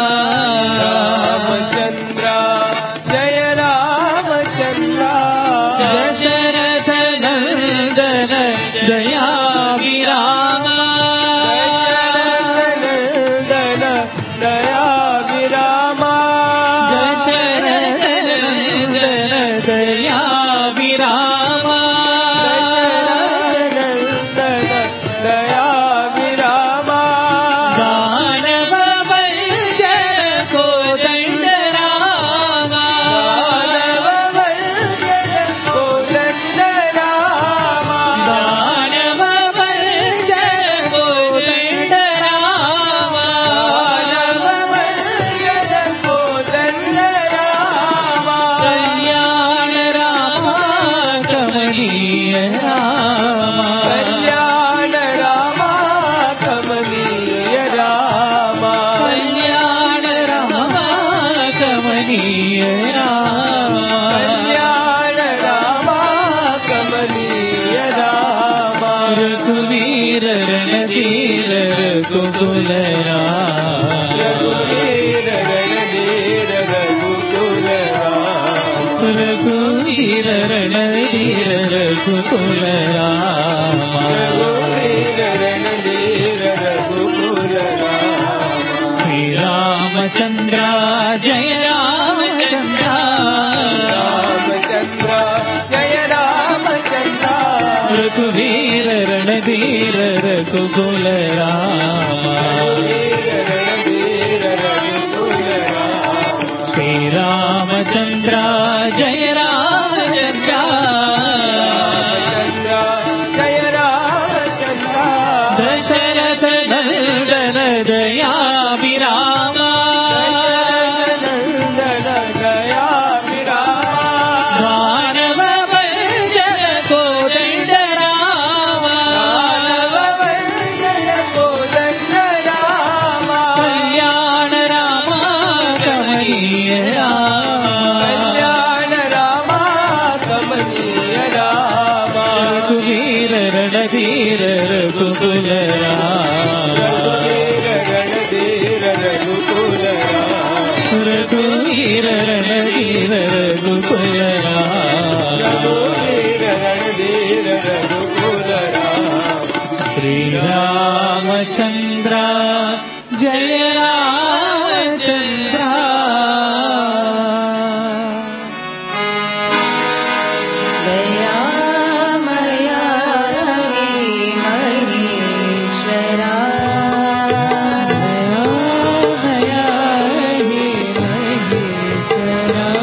रामचंद्र जय रामचंद्र दशरथ नंदन दयाभिराम दशरथ नंदन दयाभिराम दशरथ नंदन दयाभिराम दशरथ नंदन दयाभिराम दानव वंशज कोदंड राम दानव वंशज कोदंड राम दानव वंशज कोदंड राम दानव वंशज कोदंड राम कल्याण राम कमनीय राम कल्याण राम कमनीय राम कल्याण राम कमनीय राम कल्याण राम कमनीय राम रघुवीर रणधीर रघुकुल राम रघुवीर रणधीर रघुकुल राम रघुवीर रणधीर रघुकुल राम रघुवीर रणधीर रघुकुल राम श्री रामचंद्र जय रामचंद्र रामचंद्र जय रामचंद्र रघुवीर रणधीर रघुकुल राम रघुवीर रणधीर रघुकुल राम श्री रामचंद्र जय रामचंद्र रामचंद्र जय रामचंद्र दशरथ नंदन दयाभिराम नंदन दयाभिराम दानव वंशज कोदंड राम दानव वंशज कोदंड राम कल्याण राम कमनीय राम कल्याण राम कमनीय राम रघुवीर रणधीर रघुकुल राम रघुवीर रणधीर रघुकुल राम रघुवीर रणधीर रघुकुल राम रघुवीर रणधीर रघुकुल राम श्री रामचंद्र जय रामचंद्र दयामया हरि महेश्वरा दयामया हरि महेश्वरा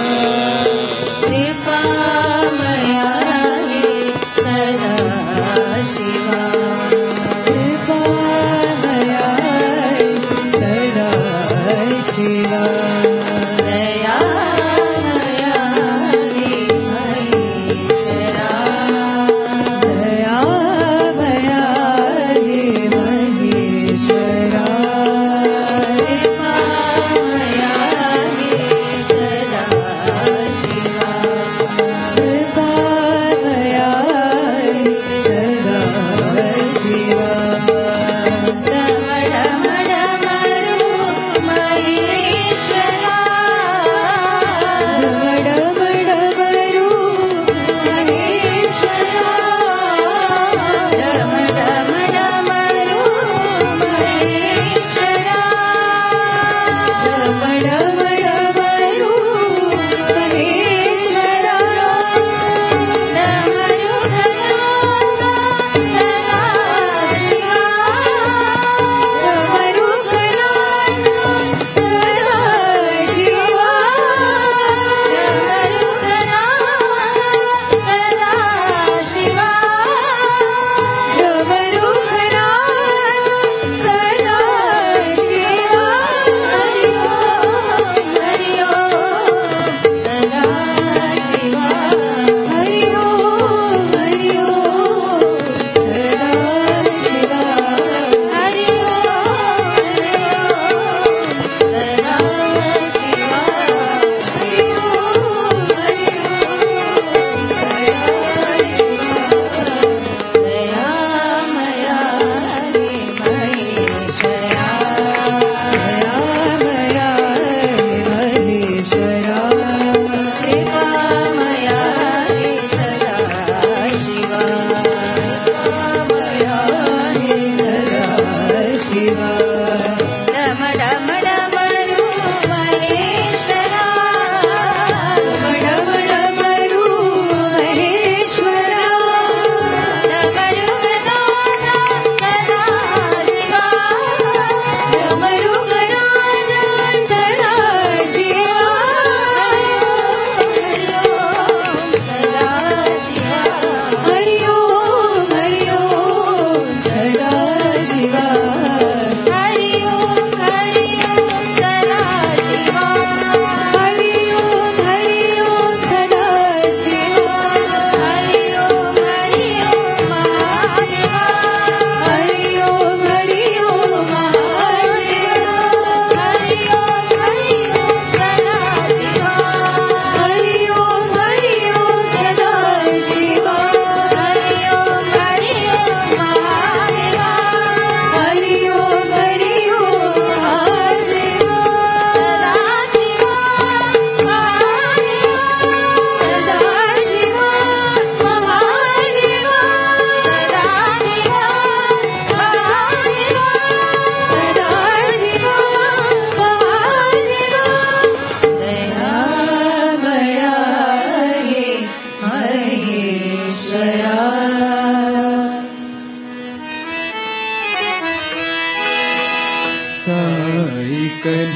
कृपामया हरि सदा शिवा कृपामया हरि सदा शिवा दयामया हरि महेश्वरा दयामया हरि महेश्वरा कृपामया हरि सदा शिवा कृपामया हरि सदा शिवा रमण महेश्वरा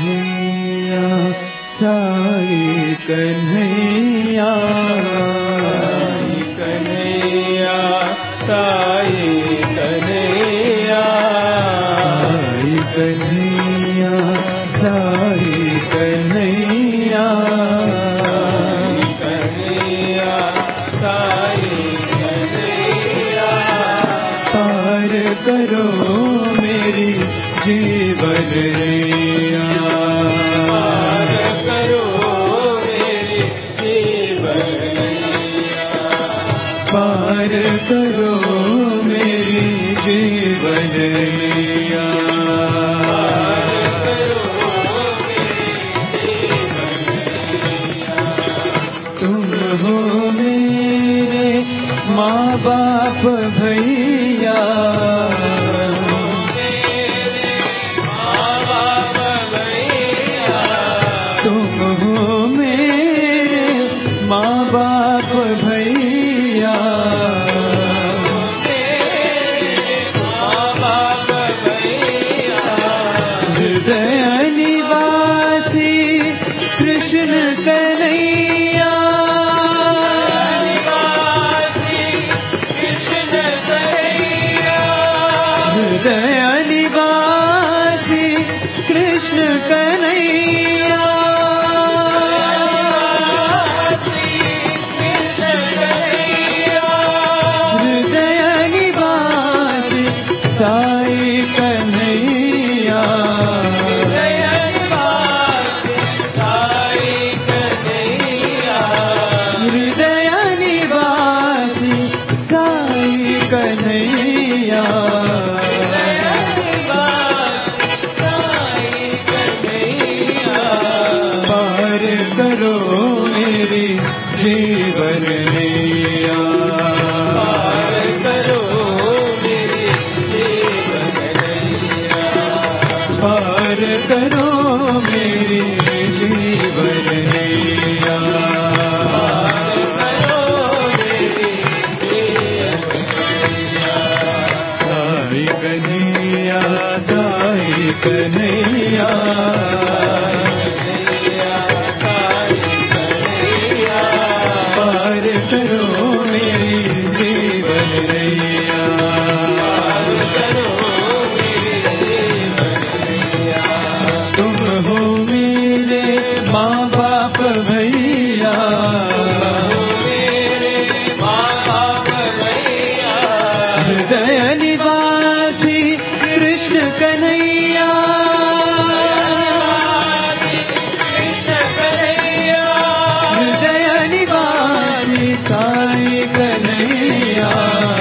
कन्हैया साई कन्हैया कन्हैया साई कन्हैया कन्हैया साई कन्हैया कन्हैया साई कन्हैया पार करो मेरी जीवन नैया पार करो मेरी जीवन नैया पार करो मेरी जीवन नैया तुम हो मेरे माँ बाप भैया तुम हो मेरे माँ बाप भैया हृदय निवासी कृष्ण कन्हैया हृदय निवासी कृष्ण कन्हैया हृदय निवासी साई कन्हैया हृदय निवासी साई कन्हैया पार करो मेरी जीवन नैया पार करो मेरी जीवन नैया पार करो मेरी जीवन नैया साई कन्हैया साई कन्हैया पार करो मेरी जीवन नैया तुम हो मेरे माँ बाप भैया हृदय निवासी कृष्ण कन्हैया हृदय निवासी साई कन्हैया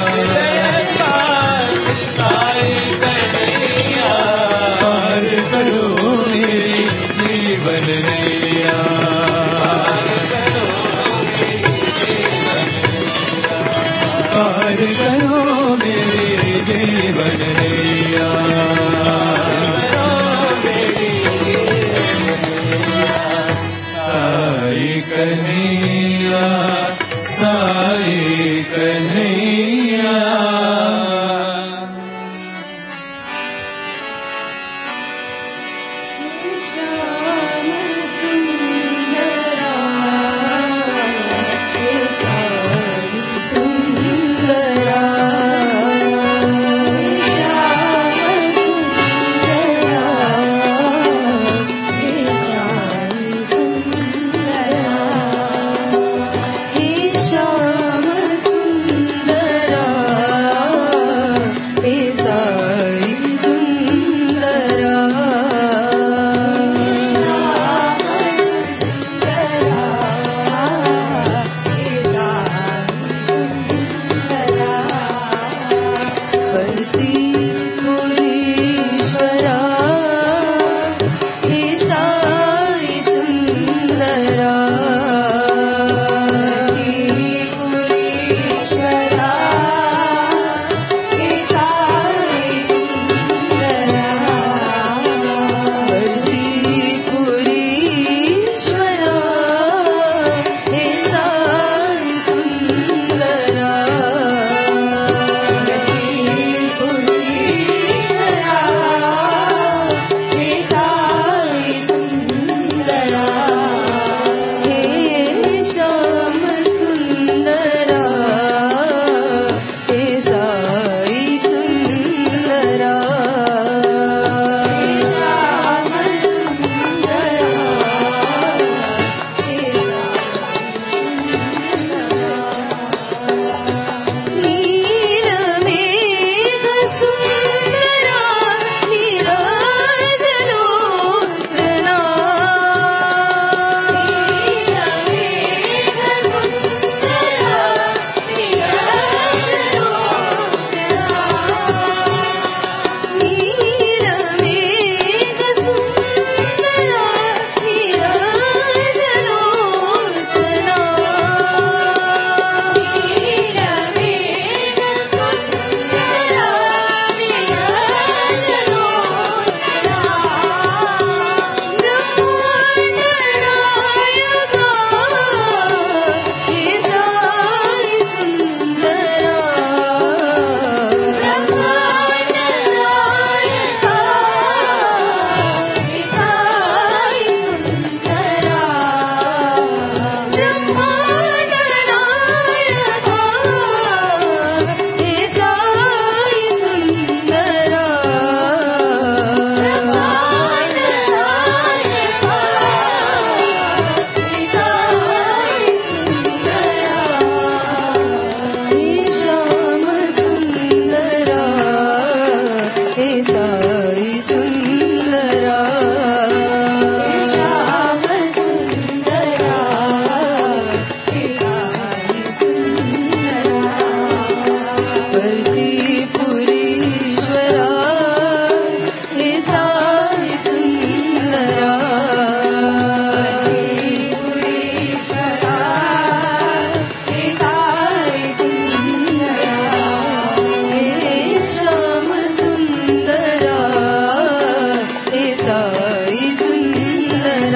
पार करो मेरी जीवन नैया पार करो मेरी जीवन नैया साई कन्हैया साई कन्हैया श्याम सुंदरा साई सुंदरा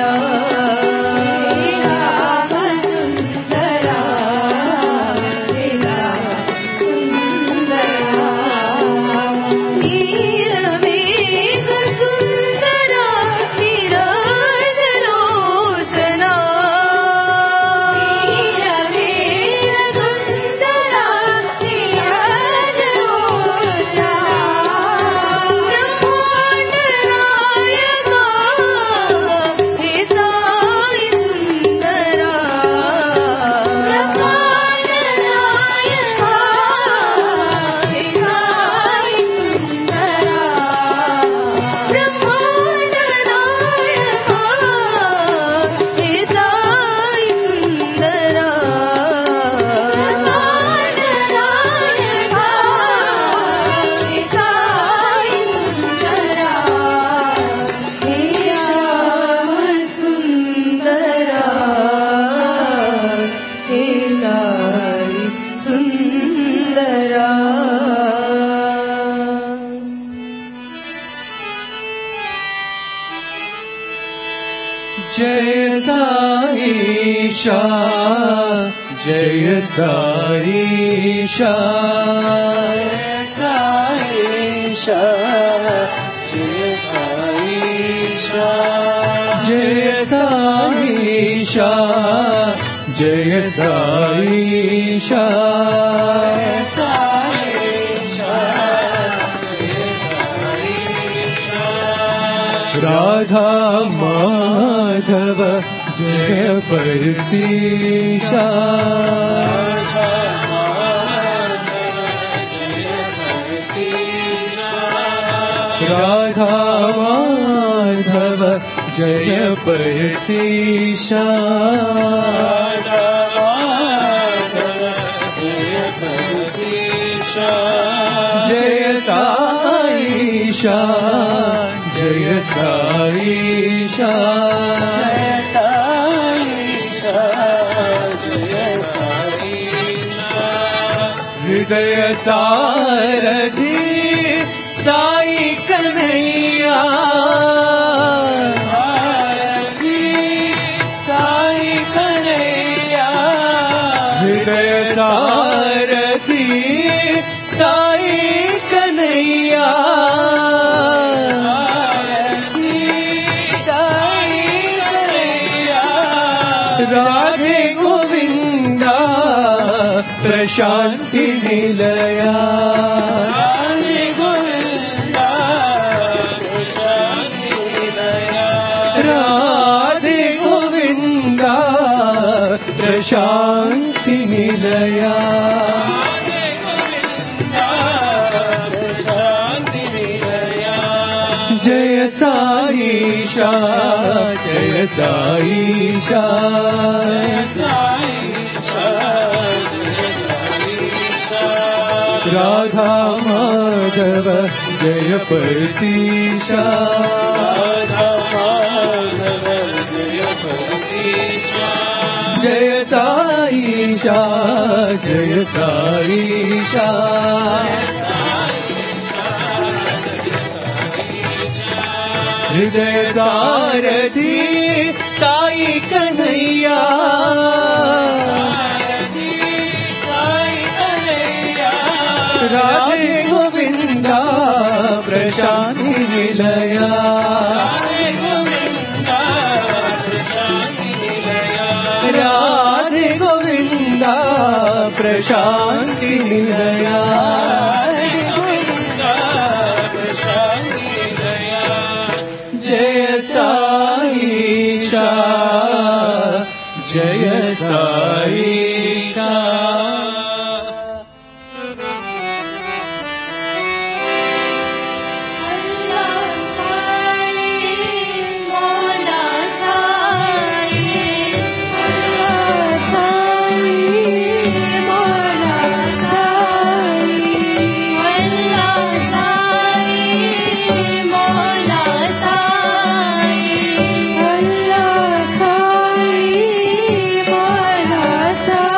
जय साईशा, जय साईशा, जय साईशा, जय साईशा, जय साईशा, जय साईशा, राधा माधव जय परतीशा, राधा माधव जय परतीशा, जय साईशा, जय साईशा, जय साईशा, जय साईशा, हृदय सारथी साई कन्हैया, सारथी साई कन्हैया, हृदय सारथी साई कन्हैया, राधे गोविंदा प्रशांति निलया, राधे गोविंदा प्रशांति निलया, राधे गोविंदा प्रशांति निलया, राधे गोविंदा प्रशांति निलया, जय साईशा, जय साईशा, राधा माधव जय परतीशा, जय साईशा, जय साईशा, हृदय सारथी साई कन्हैया, राधे गोविंदा प्रशांति निलया, राधे गोविंदा प्रशांति निलया, जय साईशा, जय साईशा, Allah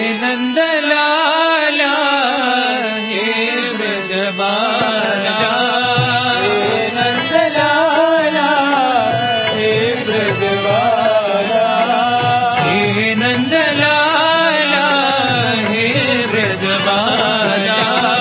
नंदलाला हे ब्रजबाला नंदलाला हे ब्रजबाला हे नंदलाला हे ब्रजबाला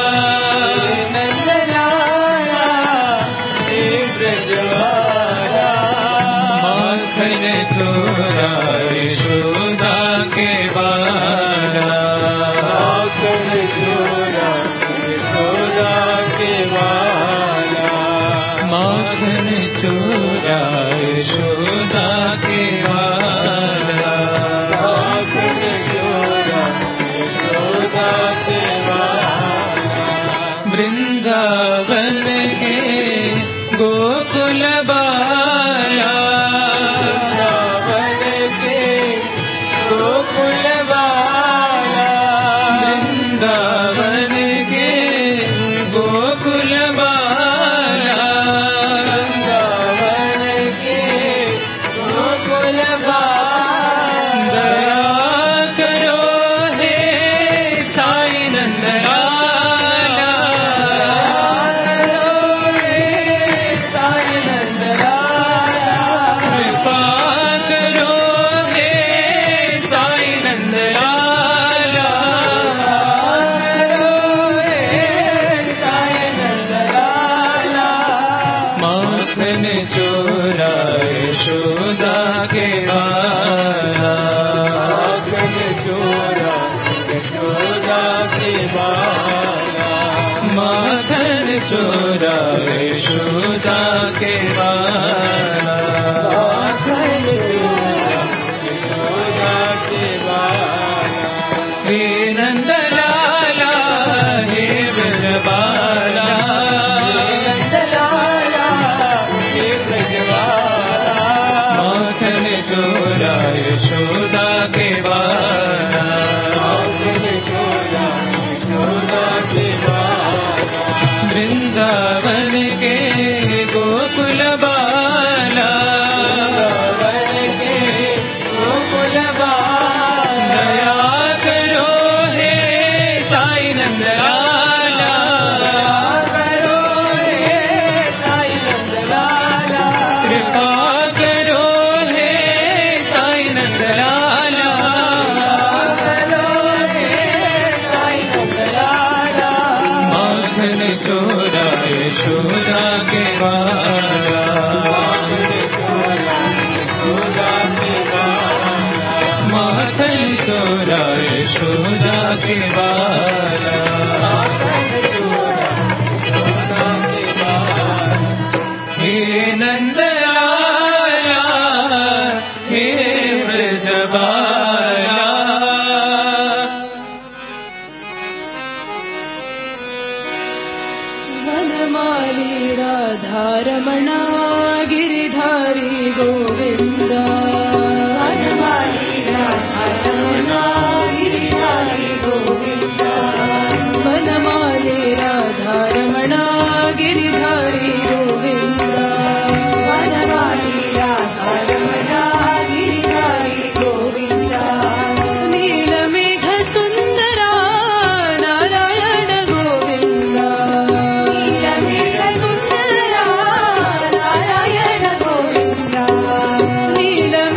नंदलाला हे ब्रजबाला माखन चोरा यशोदा के बाला माखन चोरा यशोदा के बाला माखन चोरा यशोदा के बाला माखन चोरा यशोदा के बाला वृंदावन के गोकुल बाला वृंदावन के गोकुल बाला वृंदावन के गोकुल बाला वृंदावन के गोकुल बाला दया करो हे साई नंदलाला साई नंदलाला कृपा करो हे साई नंदलाला साई नंदलाला माखन चोरा यशोदा के बाला माखन चोरा यशोदा के बाला माखन चोरा यशोदा के बाला माखन चोरा यशोदा के बाला हे नंदलाला हे ब्रजबाला नंदलाला हे ब्रजबाला माखन चोरा यशोदा के बाला माखन चोरा यशोदा के बाला वृंदावन के गोकुल बाला वृंदावन के गोकुल बाला दया करो हे साई नंदलाला करो हे साई नंदलाला कृपा करो हे साई नंदलाला करो हे साई नंदलाला माखन चोरा यशोदा के बाला माखन चोरा यशोदा के बाला हे नंदलाला हे ब्रजबाला वनमाली राधारमणा गिरिधारी गोविन्द वनमाली राधारमणा गिरिधारी गोविन्द वनमाली राधारमणा गिरिधारी गोविन्द वनमाली राधारमणा गिरिधारी गोविन्द नीलमेघ सुन्दरा नारायण गोविन्द नीलमेघ सुन्दरा नारायण गोविन्द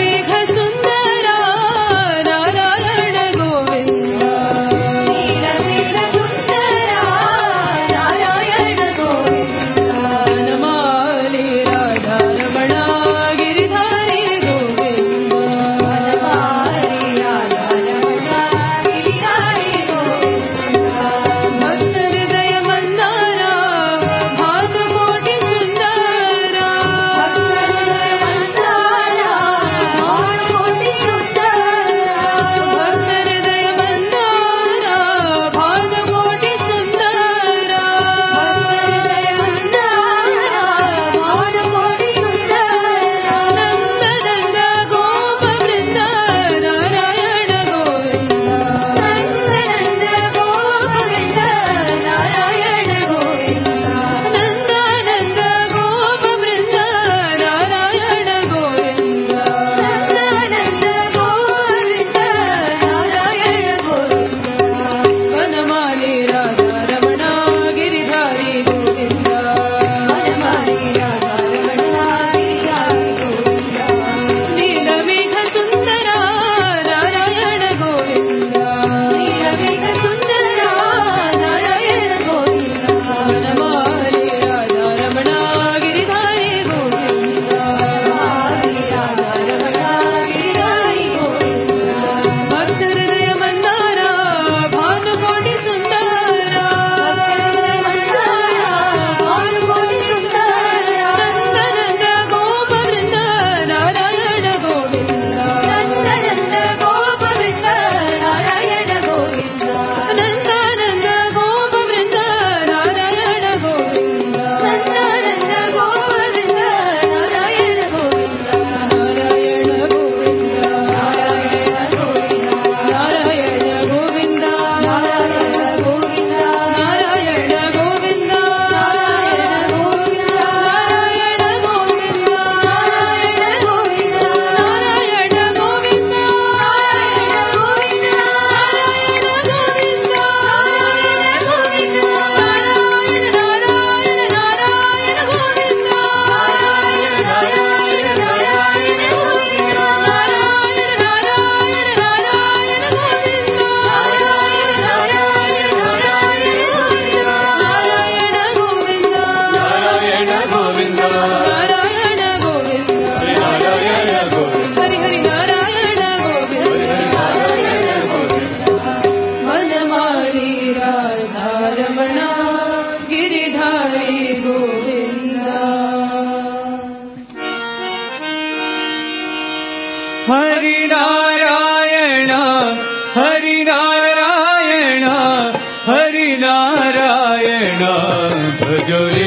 नारायण भजो रे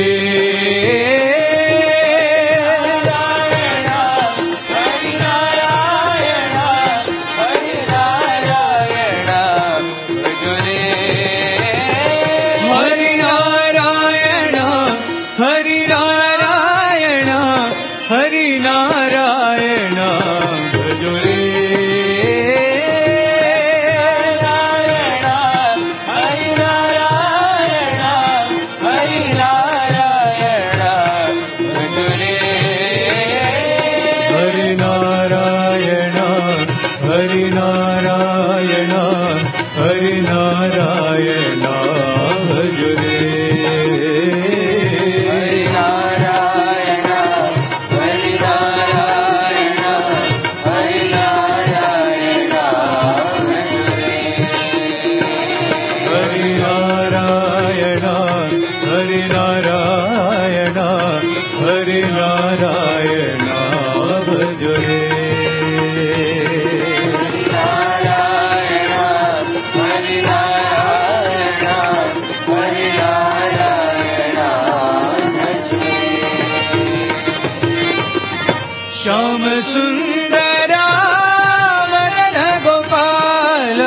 श्याम सुंदरा मदन गोपाल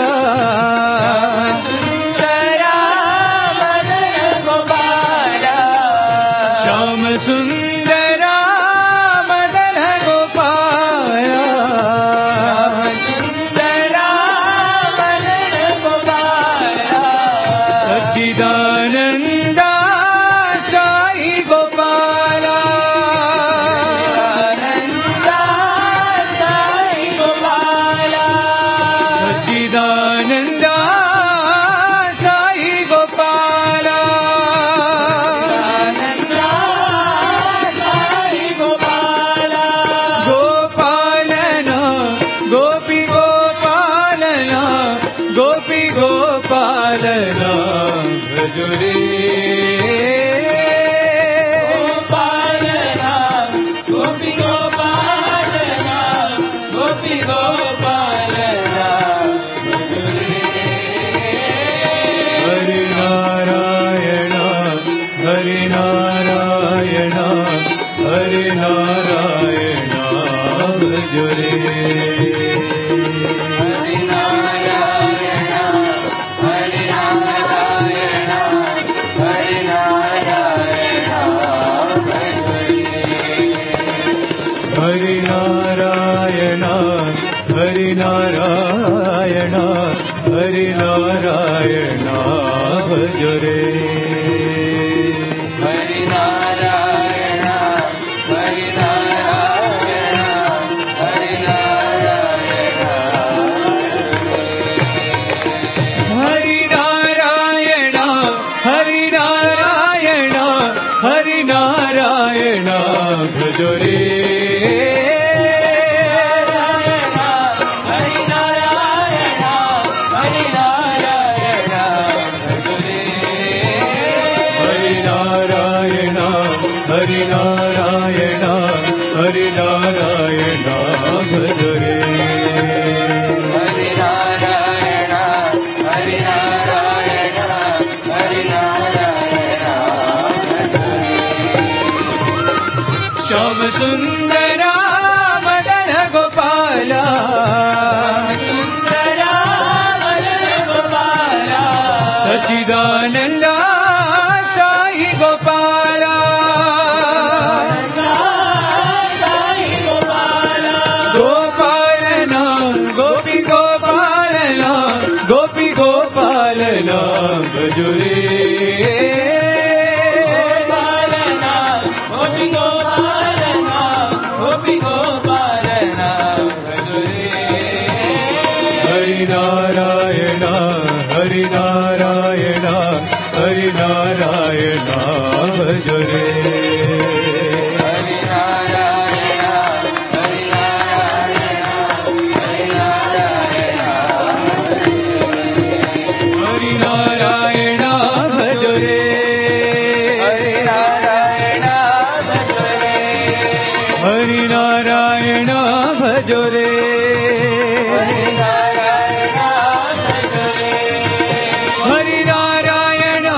श्याम सुंदरा मदन गोपाल सच्चिदानंद साई गोपाल सच्चिदानंद साई गोपाल गोपालना गोपी गोपालना गोपी गोपालना भजो रे गोपालना गोपी गोपालना गोपी गोपालना हरि नारायण हरि नारायण हरि नारायण भजो रे हरि नारायण हरि नारायण हरि नारायण भजो रे हरि नारायण हरि नारायण हरि नारायण भजो रे हरि नारायण हरि नारायण हरि नारायण हरि नारायण हरि नारायण हरि नारायण भजो रे हरि नारायण हरि नारायण भजो रे हरि नारायण हरि नारायण हरि नारायण भजो रे श्याम सुंदरा मदन गोपाल सुंदरा मदन गोपाल सच्चिदानंद साई गोपाल गोपालना गोपी गोपालना गोपी गोपालना भजो रे गोपालना गोपी गोपालना गोपी गोपालना भजो रे हरि नारायण हरि नारायण हरि नारायण भजो रे हरि नारायण हरि नारायण हरि नारायण हरि नारायण भजो रे हरि नारायण भजो रे हरि नारायण भजो रे हरि नारायण भजो रे हरि नारायण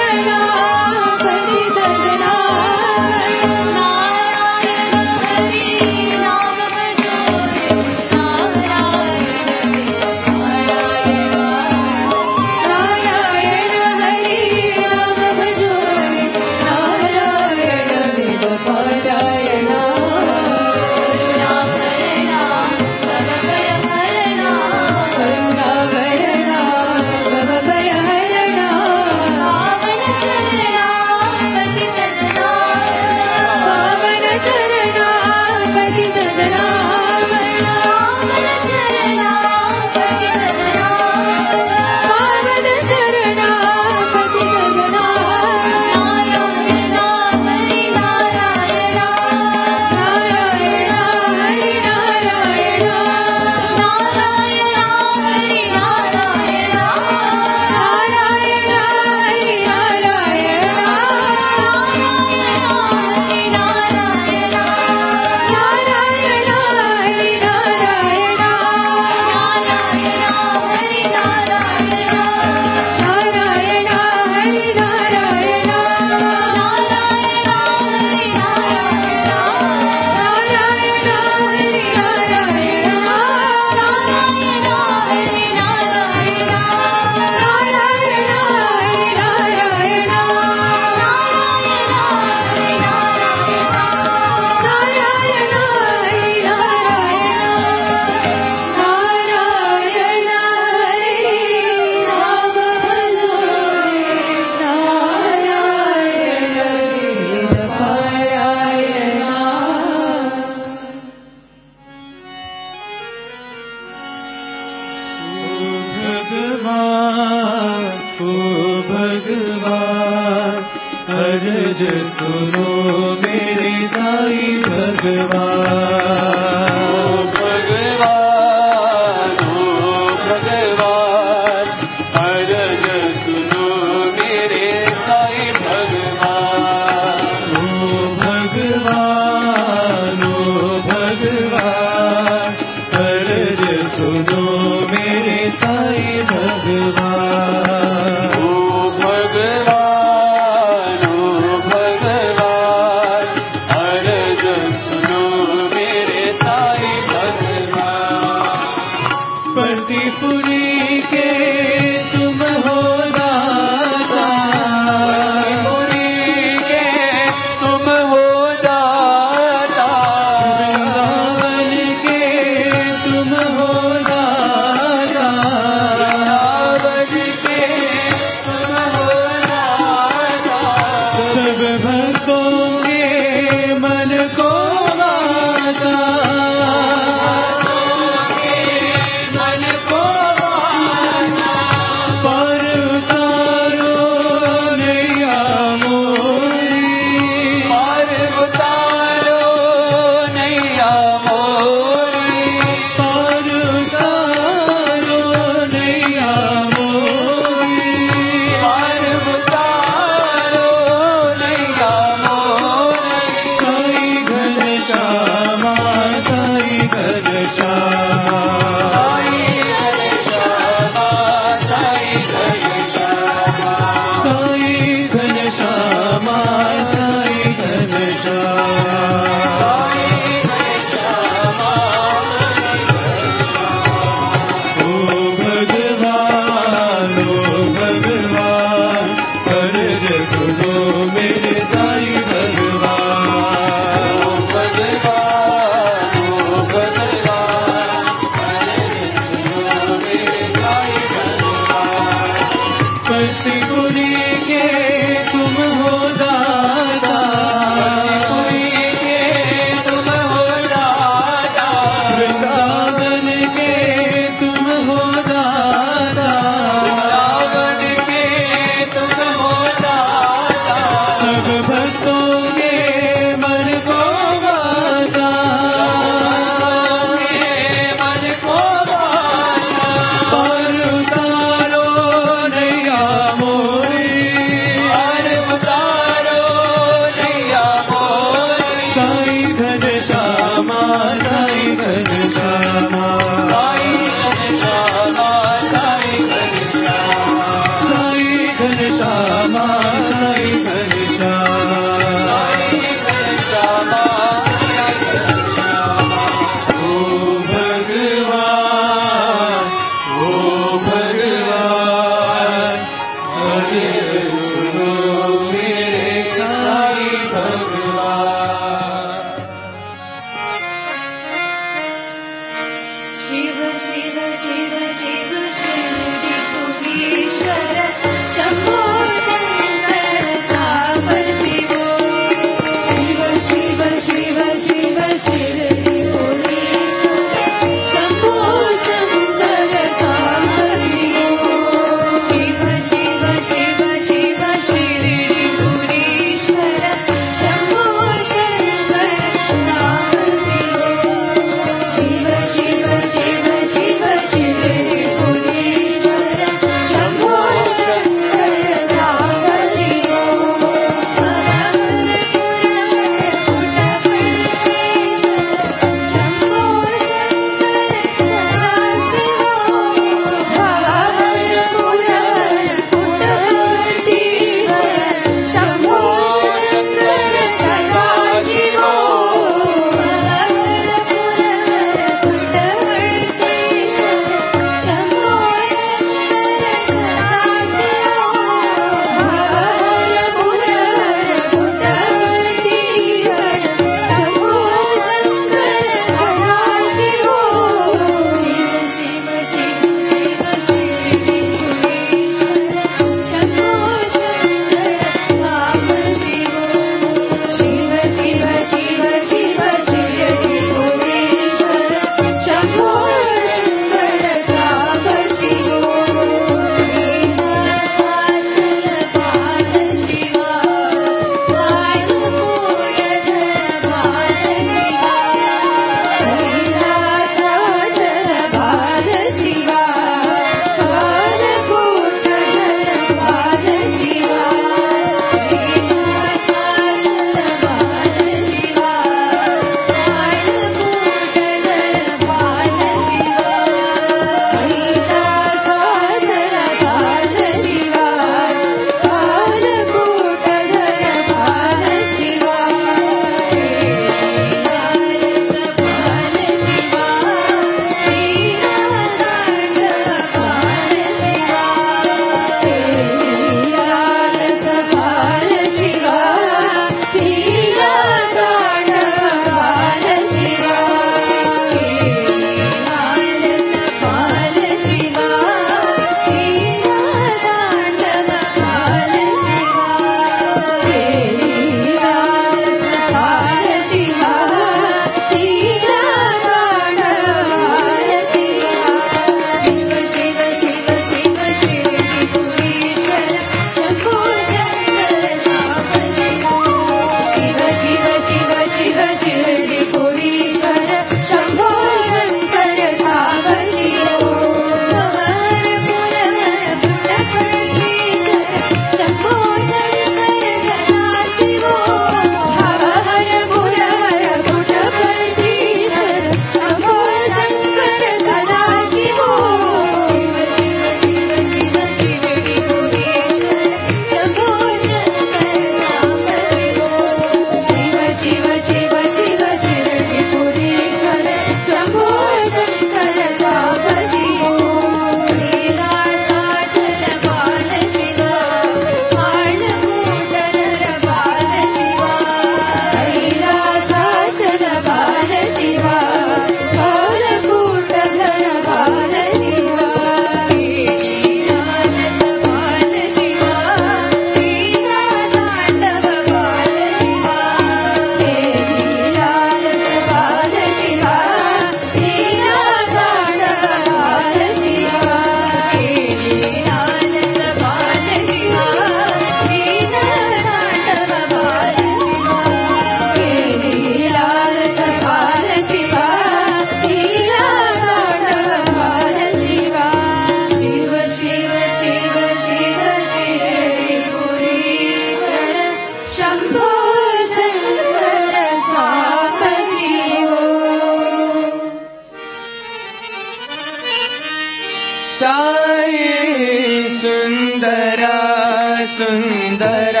सुंदर